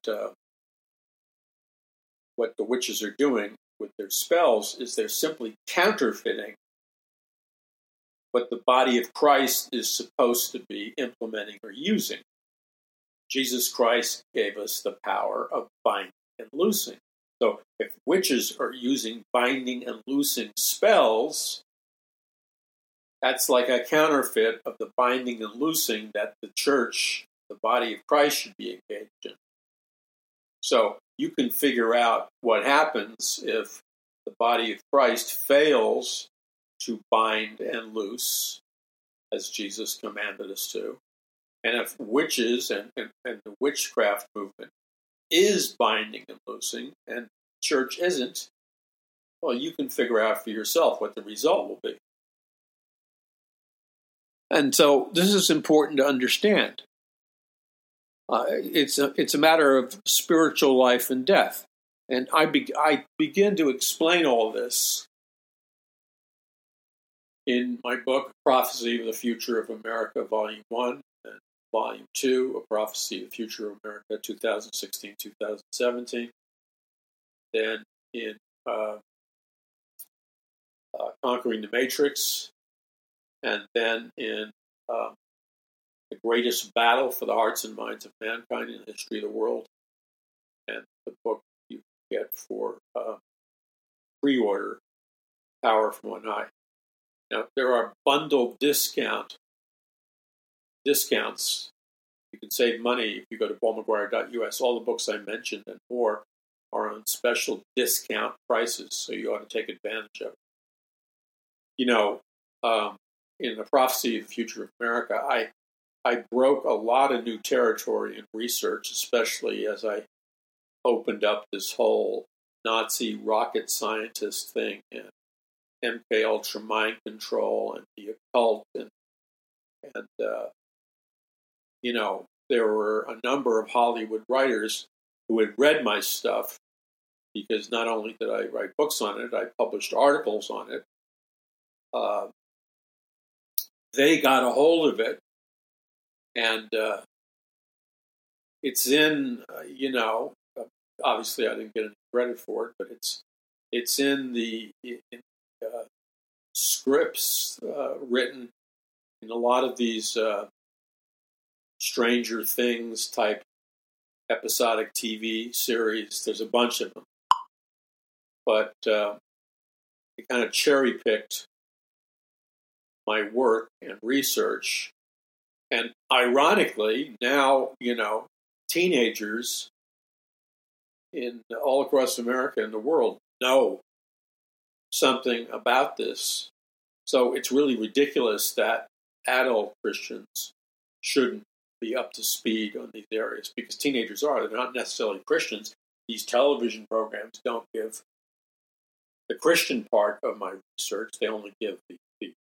what the witches are doing with their spells is they're simply counterfeiting what the body of Christ is supposed to be implementing or using. Jesus Christ gave us the power of binding and loosing. So if witches are using binding and loosing spells, that's like a counterfeit of the binding and loosing that the church, the body of Christ, should be engaged in. So you can figure out what happens if the body of Christ fails to bind and loose, as Jesus commanded us to. And if witches and the witchcraft movement is binding and loosing, and church isn't, well, you can figure out for yourself what the result will be. And so this is important to understand. It's a matter of spiritual life and death. And I begin to explain all this in my book, Prophecy of the Future of America, Volume 1, and Volume 2, A Prophecy of the Future of America, 2016-2017. Then in Conquering the Matrix, and then in The Greatest Battle for the Hearts and Minds of Mankind in the History of the World, and the book you get for pre-order, Power from On High. Now, there are bundled discounts. You can save money if you go to paulmcguire.us. All the books I mentioned and more are on special discount prices, so you ought to take advantage of it. You know, in The Prophecy of the Future of America, I broke a lot of new territory in research, especially as I opened up this whole Nazi rocket scientist thing and MK Ultra mind control and the occult, and you know, there were a number of Hollywood writers who had read my stuff, because not only did I write books on it, I published articles on it. They got a hold of it, and it's in, obviously I didn't get any credit for it, but it's in the scripts written in a lot of these Stranger Things type episodic TV series. There's a bunch of them, but they kind of cherry picked my work and research. And ironically, now, teenagers in all across America and the world know something about this. So it's really ridiculous that adult Christians shouldn't be up to speed on these areas, because teenagers are. They're not necessarily Christians. These television programs don't give the Christian part of my research. They only give the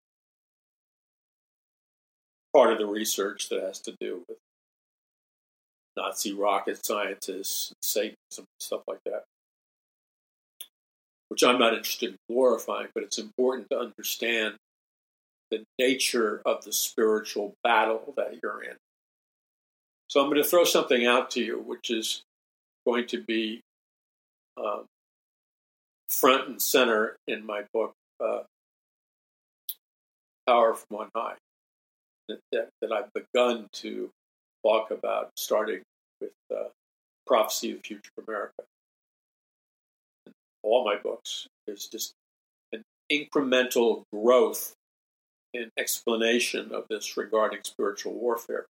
part of the research that has to do with Nazi rocket scientists, Satanism, stuff like that, which I'm not interested in glorifying, but it's important to understand the nature of the spiritual battle that you're in. So I'm going to throw something out to you, which is going to be front and center in my book, Power from On High, that I've begun to talk about, starting with Prophecy of the Future of America. In all my books, there's just an incremental growth in explanation of this regarding spiritual warfare.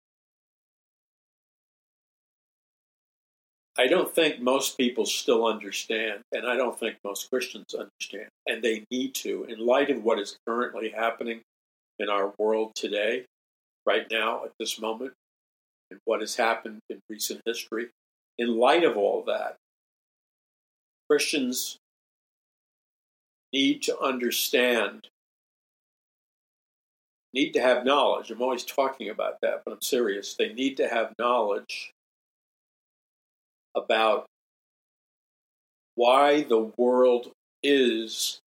I don't think most people still understand, and I don't think most Christians understand, and they need to, in light of what is currently happening in our world today, right now, at this moment, and what has happened in recent history. In light of all that, Christians need to understand, need to have knowledge. I'm always talking about that, but I'm serious. They need to have knowledge about why the world is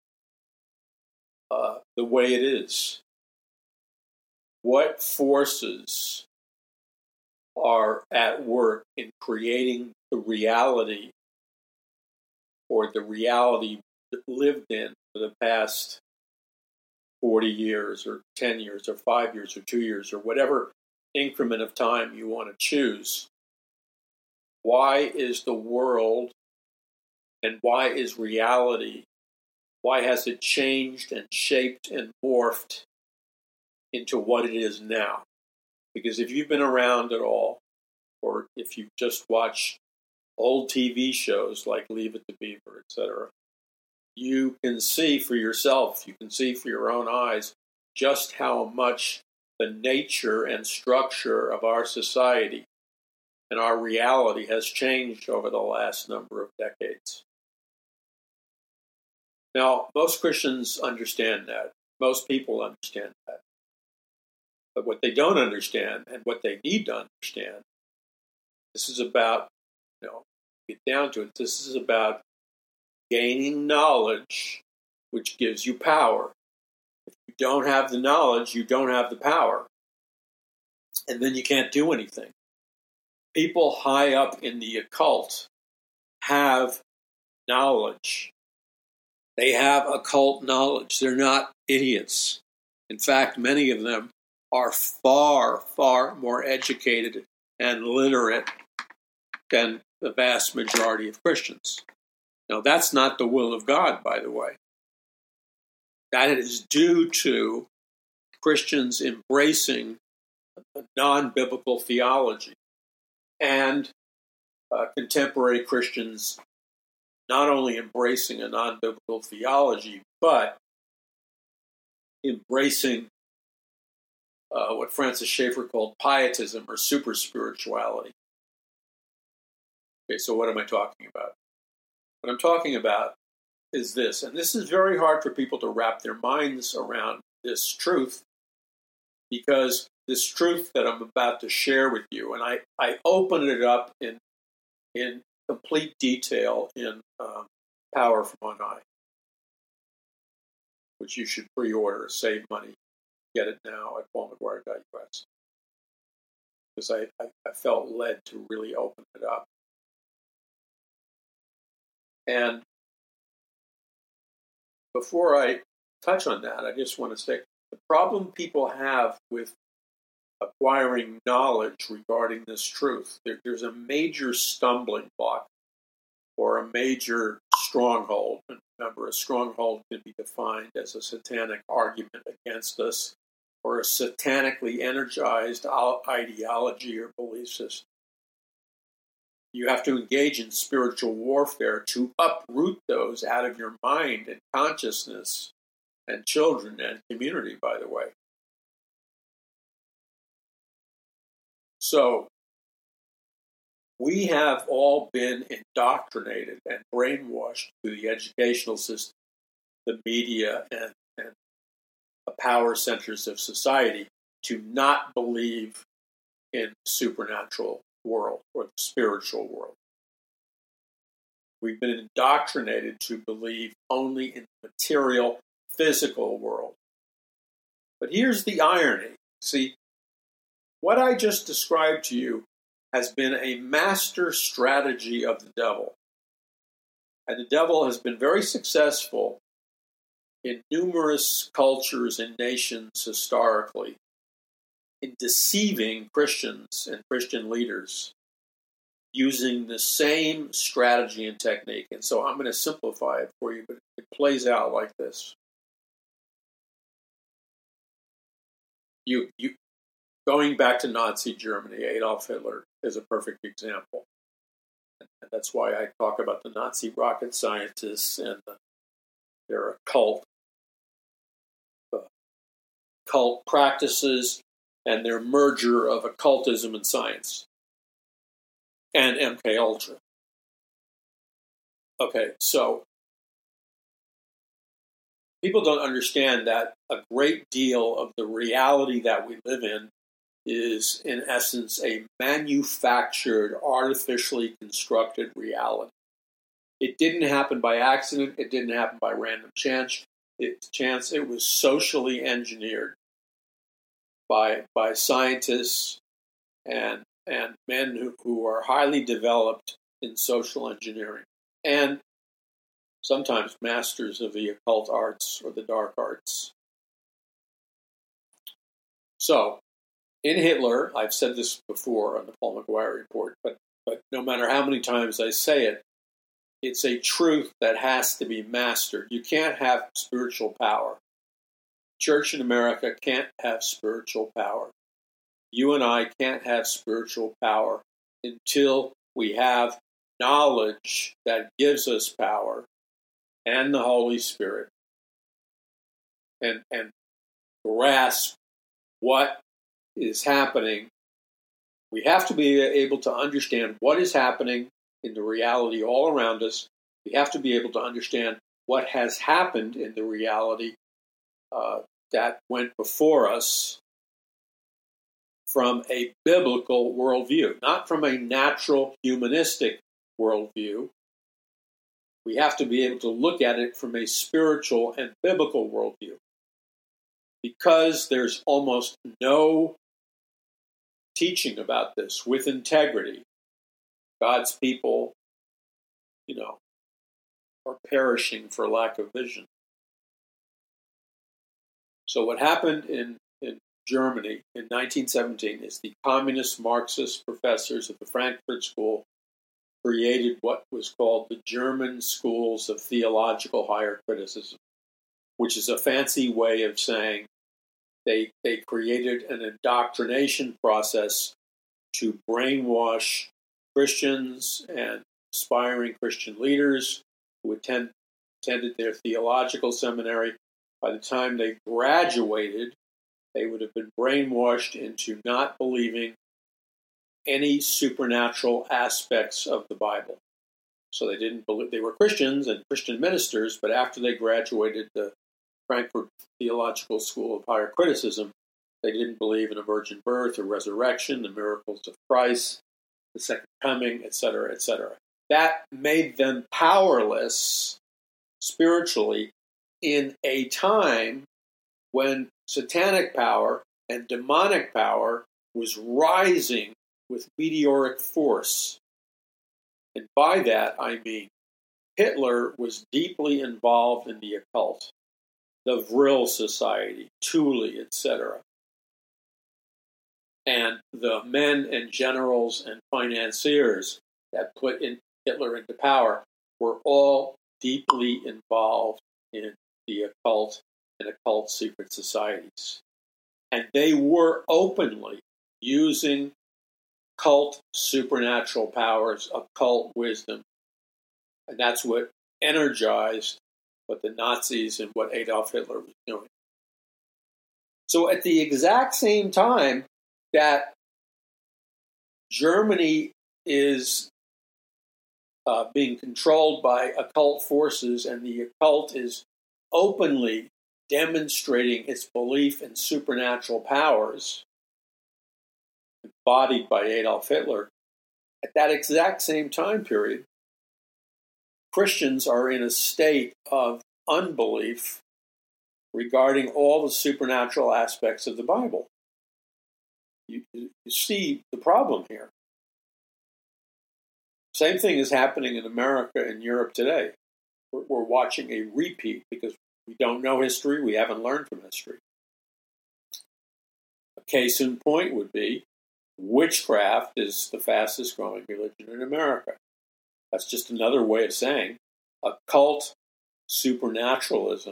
the way it is. What forces are at work in creating the reality, or the reality lived in for the past 40 years or 10 years or 5 years or 2 years or whatever increment of time you want to choose. Why is the world, and why is reality, why has it changed and shaped and morphed into what it is now? Because if you've been around at all, or if you just watch old TV shows like Leave It to Beaver, etc., you can see for yourself, you can see for your own eyes just how much the nature and structure of our society and our reality has changed over the last number of decades. Now, most Christians understand that. Most people understand that. But what they don't understand, and what they need to understand, this is about, get down to it, this is about gaining knowledge, which gives you power. If you don't have the knowledge, you don't have the power. And then you can't do anything. People high up in the occult have knowledge. They have occult knowledge. They're not idiots. In fact, many of them are far, far more educated and literate than the vast majority of Christians. Now, that's not the will of God, by the way. That is due to Christians embracing a non-biblical theology, and contemporary Christians not only embracing a non-biblical theology, but embracing what Francis Schaeffer called pietism or super spirituality. Okay, so what am I talking about? What I'm talking about is this, and this is very hard for people to wrap their minds around this truth, because this truth that I'm about to share with you, and I open it up in complete detail in Power from On High, which you should pre-order, save money, get it now at paulmcguire.us, because I felt led to really open it up. And before I touch on that, I just want to say the problem people have with acquiring knowledge regarding this truth, there's a major stumbling block or a major stronghold. And remember, a stronghold can be defined as a satanic argument against us, or a satanically energized ideology or belief system. You have to engage in spiritual warfare to uproot those out of your mind and consciousness and children and community, by the way. So, we have all been indoctrinated and brainwashed through the educational system, the media, and the power centers of society to not believe in the supernatural world or the spiritual world. We've been indoctrinated to believe only in the material, physical world. But here's the irony. See, what I just described to you has been a master strategy of the devil. And the devil has been very successful in numerous cultures and nations historically in deceiving Christians and Christian leaders using the same strategy and technique. And so I'm going to simplify it for you, but it plays out like this. You going back to Nazi Germany, Adolf Hitler is a perfect example. And that's why I talk about the Nazi rocket scientists and their occult practices and their merger of occultism and science and MK Ultra. Okay, so people don't understand that a great deal of the reality that we live in is, in essence, a manufactured, artificially constructed reality. It didn't happen by accident. It didn't happen by random chance. It was socially engineered by scientists and men who are highly developed in social engineering and sometimes masters of the occult arts or the dark arts. So, in Hitler, I've said this before on the Paul McGuire Report, but no matter how many times I say it, it's a truth that has to be mastered. You can't have spiritual power. Church in America can't have spiritual power. You and I can't have spiritual power until we have knowledge that gives us power and the Holy Spirit and grasp what is happening. We have to be able to understand what is happening in the reality all around us. We have to be able to understand what has happened in the reality that went before us from a biblical worldview, not from a natural humanistic worldview. We have to be able to look at it from a spiritual and biblical worldview. Because there's almost no teaching about this with integrity, God's people, are perishing for lack of vision. So what happened in Germany in 1917 is the communist Marxist professors at the Frankfurt School created what was called the German Schools of Theological Higher Criticism, which is a fancy way of saying they created an indoctrination process to brainwash Christians and aspiring Christian leaders who attended their theological seminary. By the time they graduated, they would have been brainwashed into not believing any supernatural aspects of the Bible. So they didn't believe, they were Christians and Christian ministers, but after they graduated the Frankfurt Theological School of Higher Criticism, they didn't believe in a virgin birth or resurrection, the miracles of Christ, the second coming, etc., etc. That made them powerless spiritually in a time when satanic power and demonic power was rising with meteoric force. And by that, I mean Hitler was deeply involved in the occult, the Vril Society, Thule, etc. And the men and generals and financiers that put Hitler into power were all deeply involved in the occult and occult secret societies. And they were openly using occult supernatural powers, occult wisdom. And that's what energized what the Nazis and what Adolf Hitler was doing. So at the exact same time that Germany is being controlled by occult forces and the occult is openly demonstrating its belief in supernatural powers embodied by Adolf Hitler, at that exact same time period, Christians are in a state of unbelief regarding all the supernatural aspects of the Bible. You see the problem here. Same thing is happening in America and Europe today. We're watching a repeat because we don't know history, we haven't learned from history. A case in point would be Witchcraft is the fastest growing religion in America. That's just another way of saying occult supernaturalism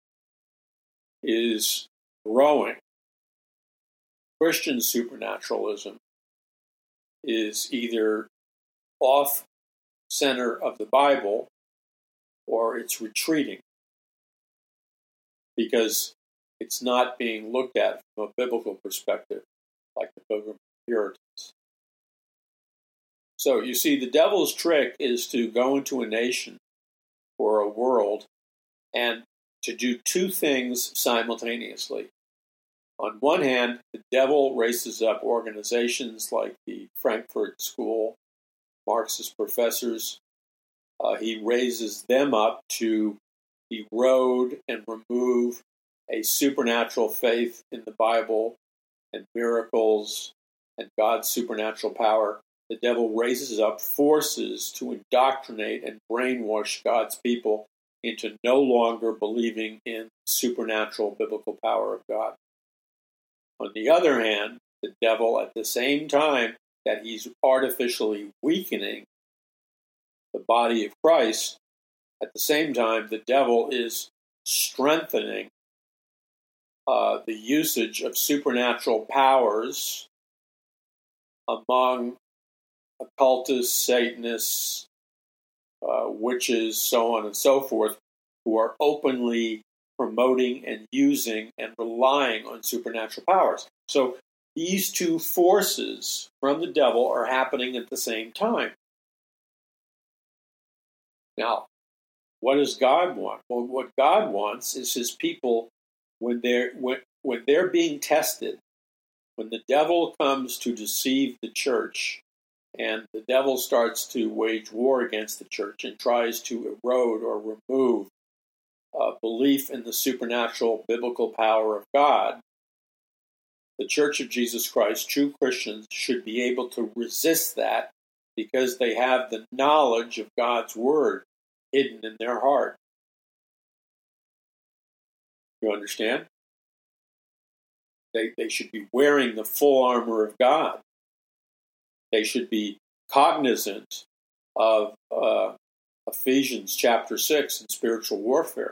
is growing. Christian supernaturalism is either off center of the Bible or it's retreating because it's not being looked at from a biblical perspective like the Pilgrim Puritans. So you see, the devil's trick is to go into a nation or a world and to do two things simultaneously. On one hand, the devil raises up organizations like the Frankfurt School, Marxist professors. He raises them up to erode and remove a supernatural faith in the Bible and miracles and God's supernatural power. The devil raises up forces to indoctrinate and brainwash God's people into no longer believing in the supernatural biblical power of God. On the other hand, the devil, at the same time that he's artificially weakening the body of Christ, at the same time, the devil is strengthening the usage of supernatural powers among occultists, Satanists, witches, so on and so forth, who are openly promoting and using and relying on supernatural powers. So these two forces from the devil are happening at the same time. Now, what does God want? Well, what God wants is his people, when they're being tested, when the devil comes to deceive the church, and the devil starts to wage war against the church and tries to erode or remove belief in the supernatural biblical power of God, the Church of Jesus Christ, true Christians, should be able to resist that because they have the knowledge of God's word hidden in their heart. You understand? They should be wearing the full armor of God. They should be cognizant of Ephesians chapter 6 and spiritual warfare.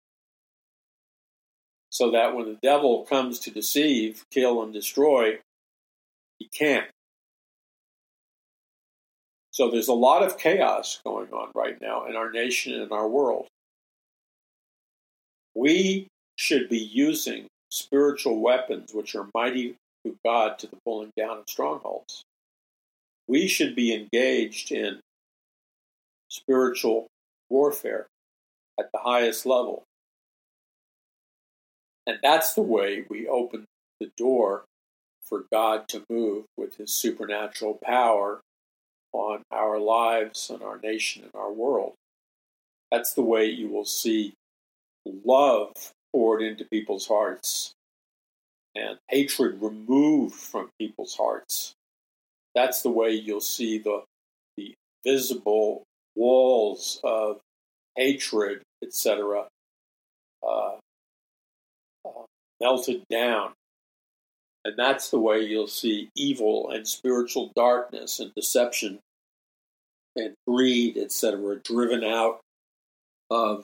So that when the devil comes to deceive, kill, and destroy, he can't. So there's a lot of chaos going on right now in our nation and in our world. We should be using spiritual weapons which are mighty through God to the pulling down of strongholds. We should be engaged in spiritual warfare at the highest level. And that's the way we open the door for God to move with his supernatural power on our lives and our nation and our world. That's the way you will see love poured into people's hearts and hatred removed from people's hearts. That's the way you'll see the visible walls of hatred, etc., melted down. And that's the way you'll see evil and spiritual darkness and deception and greed, etc., driven out of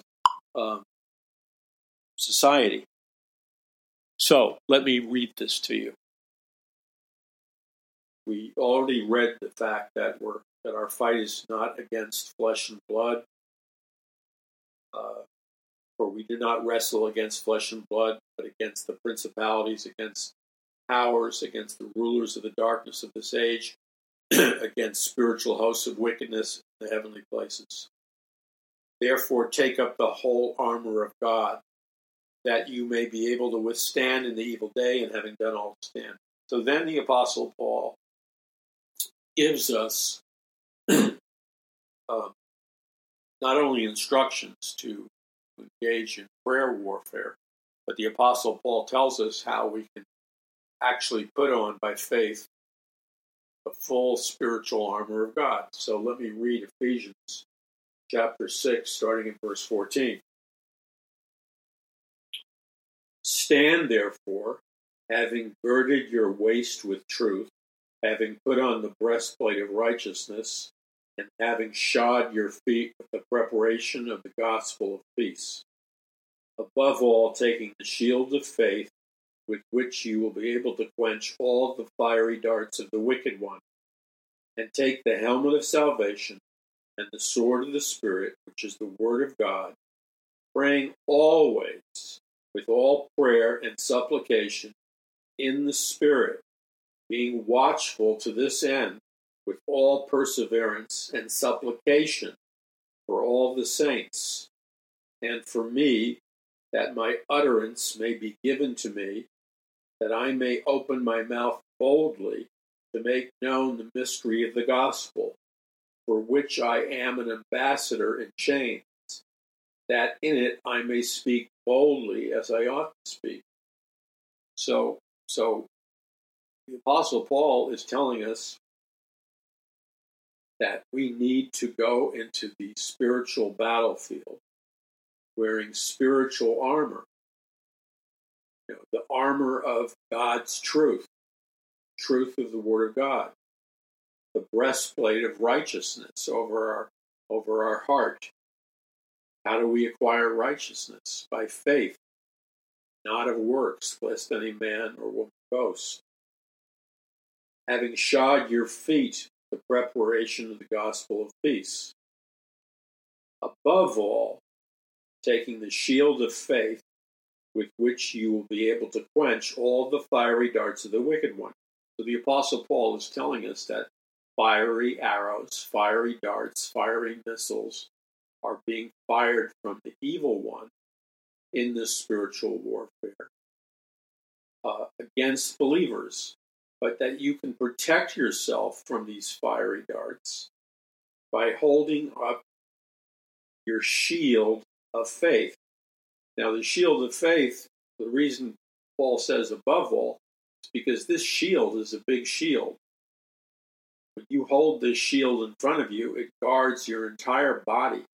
society. So let me read this to you. We already read the fact that our fight is not against flesh and blood, for we do not wrestle against flesh and blood, but against the principalities, against powers, against the rulers of the darkness of this age, against spiritual hosts of wickedness in the heavenly places. Therefore, take up the whole armor of God, that you may be able to withstand in the evil day, and having done all to stand. So then the Apostle Paul gives us not only instructions to engage in prayer warfare, but the Apostle Paul tells us how we can actually put on by faith the full spiritual armor of God. So let me read Ephesians chapter 6, starting in verse 14. Stand, therefore, having girded your waist with truth, having put on the breastplate of righteousness, and having shod your feet with the preparation of the gospel of peace. Above all, taking the shield of faith, with which you will be able to quench all the fiery darts of the wicked one, and take the helmet of salvation and the sword of the Spirit, which is the word of God, praying always with all prayer and supplication in the Spirit, being watchful to this end with all perseverance and supplication for all the saints, and for me, that my utterance may be given to me, that I may open my mouth boldly to make known the mystery of the gospel, for which I am an ambassador in chains, that in it I may speak boldly as I ought to speak. So the Apostle Paul is telling us that we need to go into the spiritual battlefield wearing spiritual armor, the armor of God's truth of the Word of God, the breastplate of righteousness over our heart. How do we acquire righteousness? By faith, not of works, lest any man or woman boast. Having shod your feet, the preparation of the gospel of peace. Above all, taking the shield of faith, with which you will be able to quench all the fiery darts of the wicked one. So the Apostle Paul is telling us that fiery arrows, fiery darts, fiery missiles are being fired from the evil one in this spiritual warfare against believers, but that you can protect yourself from these fiery darts by holding up your shield of faith. Now, the shield of faith, the reason Paul says above all, is because this shield is a big shield. When you hold this shield in front of you, it guards your entire body.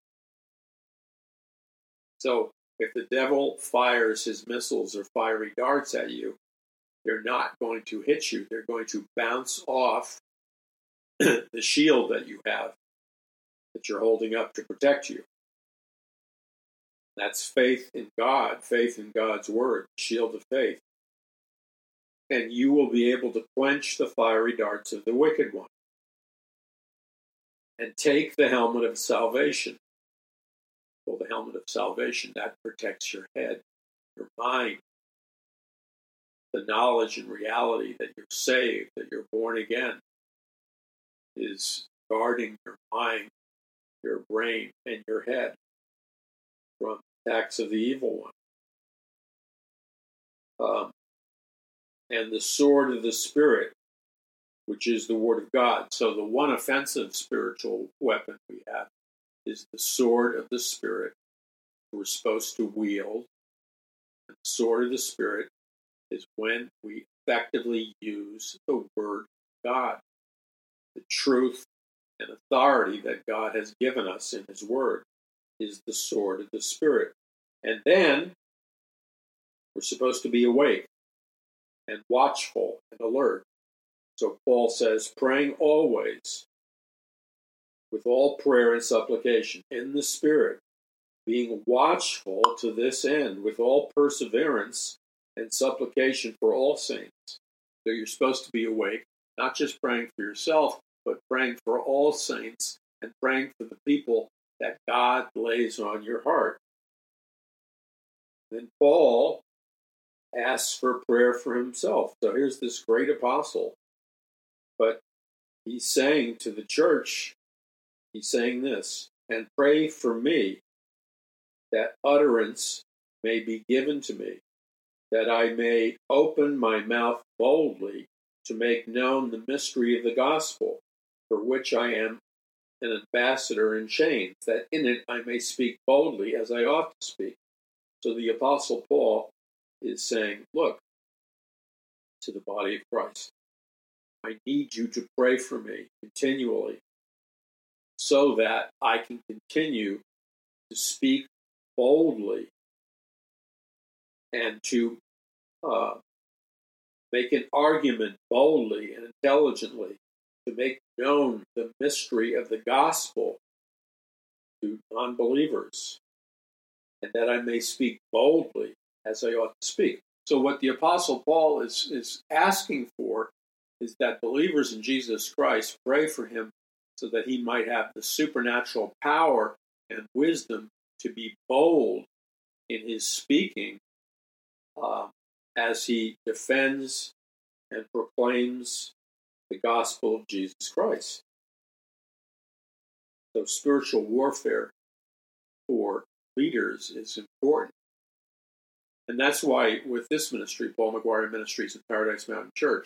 So if the devil fires his missiles or fiery darts at you, they're not going to hit you. They're going to bounce off the shield that you have, that you're holding up to protect you. That's faith in God, faith in God's word, shield of faith. And you will be able to quench the fiery darts of the wicked one. And take the helmet of salvation. Well, the helmet of salvation, that protects your head, your mind, the knowledge and reality that you're saved, that you're born again, is guarding your mind, your brain, and your head from attacks of the evil one. And the sword of the Spirit, which is the Word of God. So the one offensive spiritual weapon we have is the sword of the Spirit we're supposed to wield. And the sword of the Spirit is when we effectively use the Word of God, the truth and authority that God has given us in His Word is the sword of the Spirit. And then we're supposed to be awake and watchful and alert. So Paul says, praying always with all prayer and supplication in the Spirit, being watchful to this end with all perseverance and supplication for all saints. So you're supposed to be awake, not just praying for yourself, but praying for all saints and praying for the people that God lays on your heart. Then Paul asks for prayer for himself. So here's this great apostle, but he's saying to the church, he's saying this, and pray for me that utterance may be given to me, that I may open my mouth boldly to make known the mystery of the gospel, for which I am an ambassador in chains, that in it I may speak boldly as I ought to speak. So the Apostle Paul is saying, look, to the body of Christ, I need you to pray for me continually so that I can continue to speak boldly and to make an argument boldly and intelligently, to make known the mystery of the gospel to non-believers, and that I may speak boldly as I ought to speak. So what the Apostle Paul is asking for is that believers in Jesus Christ pray for him so that he might have the supernatural power and wisdom to be bold in his speaking as he defends and proclaims the gospel of Jesus Christ. So spiritual warfare for leaders is important. And that's why with this ministry, Paul McGuire Ministries at Paradise Mountain Church,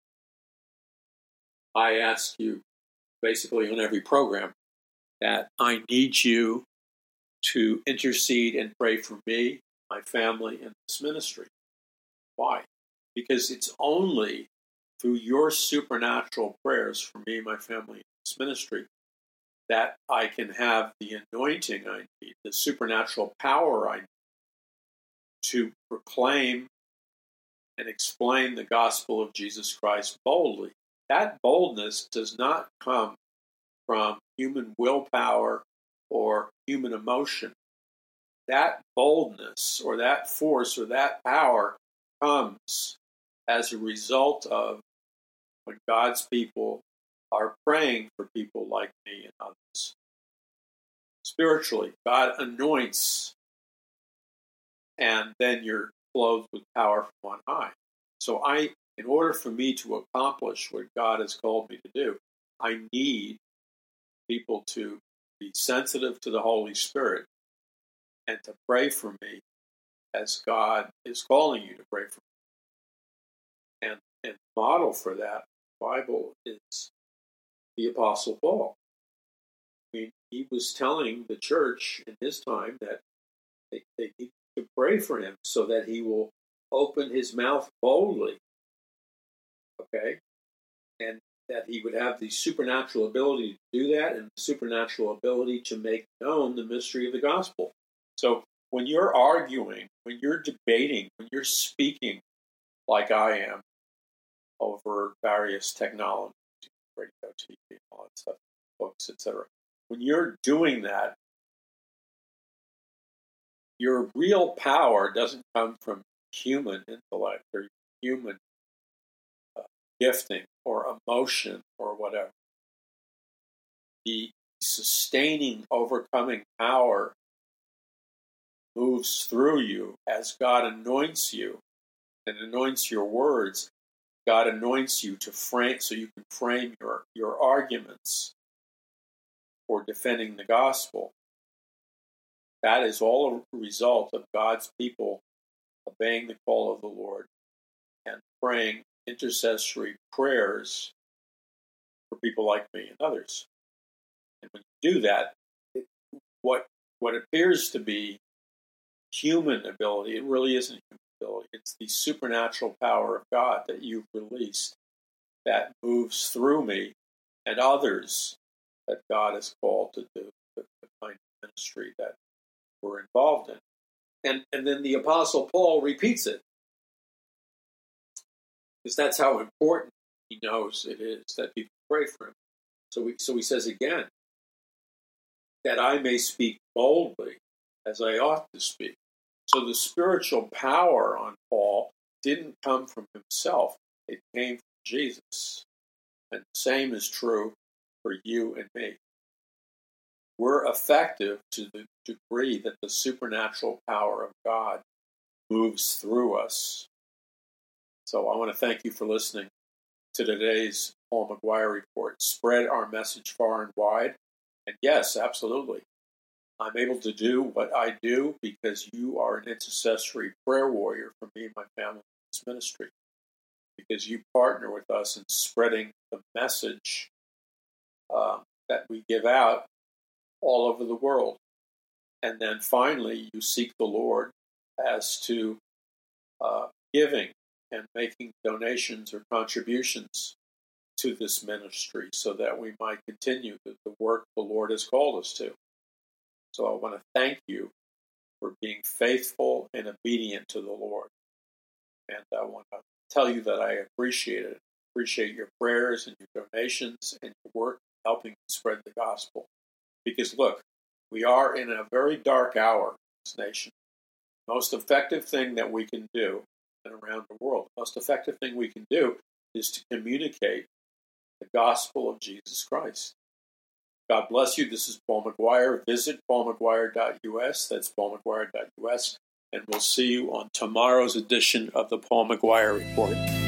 I ask you basically on every program that I need you to intercede and pray for me, my family, and this ministry. Why? Because it's only through your supernatural prayers for me, my family, and this ministry that I can have the anointing I need, the supernatural power I need to proclaim and explain the gospel of Jesus Christ boldly. That boldness does not come from human willpower or human emotion. That boldness or that force or that power comes as a result of when God's people are praying for people like me and others. Spiritually, God anoints, and then you're clothed with power from on high. So in order for me to accomplish what God has called me to do, I need people to be sensitive to the Holy Spirit and to pray for me as God is calling you to pray for me. And the model for that, the Bible, is the Apostle Paul. I mean, he was telling the church in his time that they need to pray for him so that he will open his mouth boldly, okay? And that he would have the supernatural ability to do that and the supernatural ability to make known the mystery of the gospel. So when you're arguing, when you're debating, when you're speaking like I am over various technologies, radio, TV, and all that stuff, books, etc., when you're doing that, your real power doesn't come from human intellect or human gifting or emotion or whatever. The sustaining, overcoming power moves through you as God anoints you and anoints your words. God anoints you to frame, so you can frame your arguments for defending the gospel. That is all a result of God's people obeying the call of the Lord and praying intercessory prayers for people like me and others. And when you do that, what appears to be human ability, it really isn't human ability. It's the supernatural power of God that you've released that moves through me and others that God has called to do the kind of ministry that we're involved in. And then the Apostle Paul repeats it, because that's how important he knows it is that people pray for him. So he says again, that I may speak boldly as I ought to speak. So the spiritual power on Paul didn't come from himself. It came from Jesus. And the same is true for you and me. We're effective to the degree that the supernatural power of God moves through us. So I want to thank you for listening to today's Paul McGuire Report. Spread our message far and wide. And yes, absolutely. I'm able to do what I do because you are an intercessory prayer warrior for me and my family in this ministry. Because you partner with us in spreading the message that we give out all over the world. And then finally, you seek the Lord as to giving and making donations or contributions to this ministry so that we might continue the work the Lord has called us to. So I want to thank you for being faithful and obedient to the Lord. And I want to tell you that I appreciate it. Appreciate your prayers and your donations and your work helping spread the gospel. Because look, we are in a very dark hour in this nation. The most effective thing that we can do, and around the world, the most effective thing we can do is to communicate the gospel of Jesus Christ. God bless you. This is Paul McGuire. Visit paulmcguire.us. That's paulmcguire.us. And we'll see you on tomorrow's edition of the Paul McGuire Report.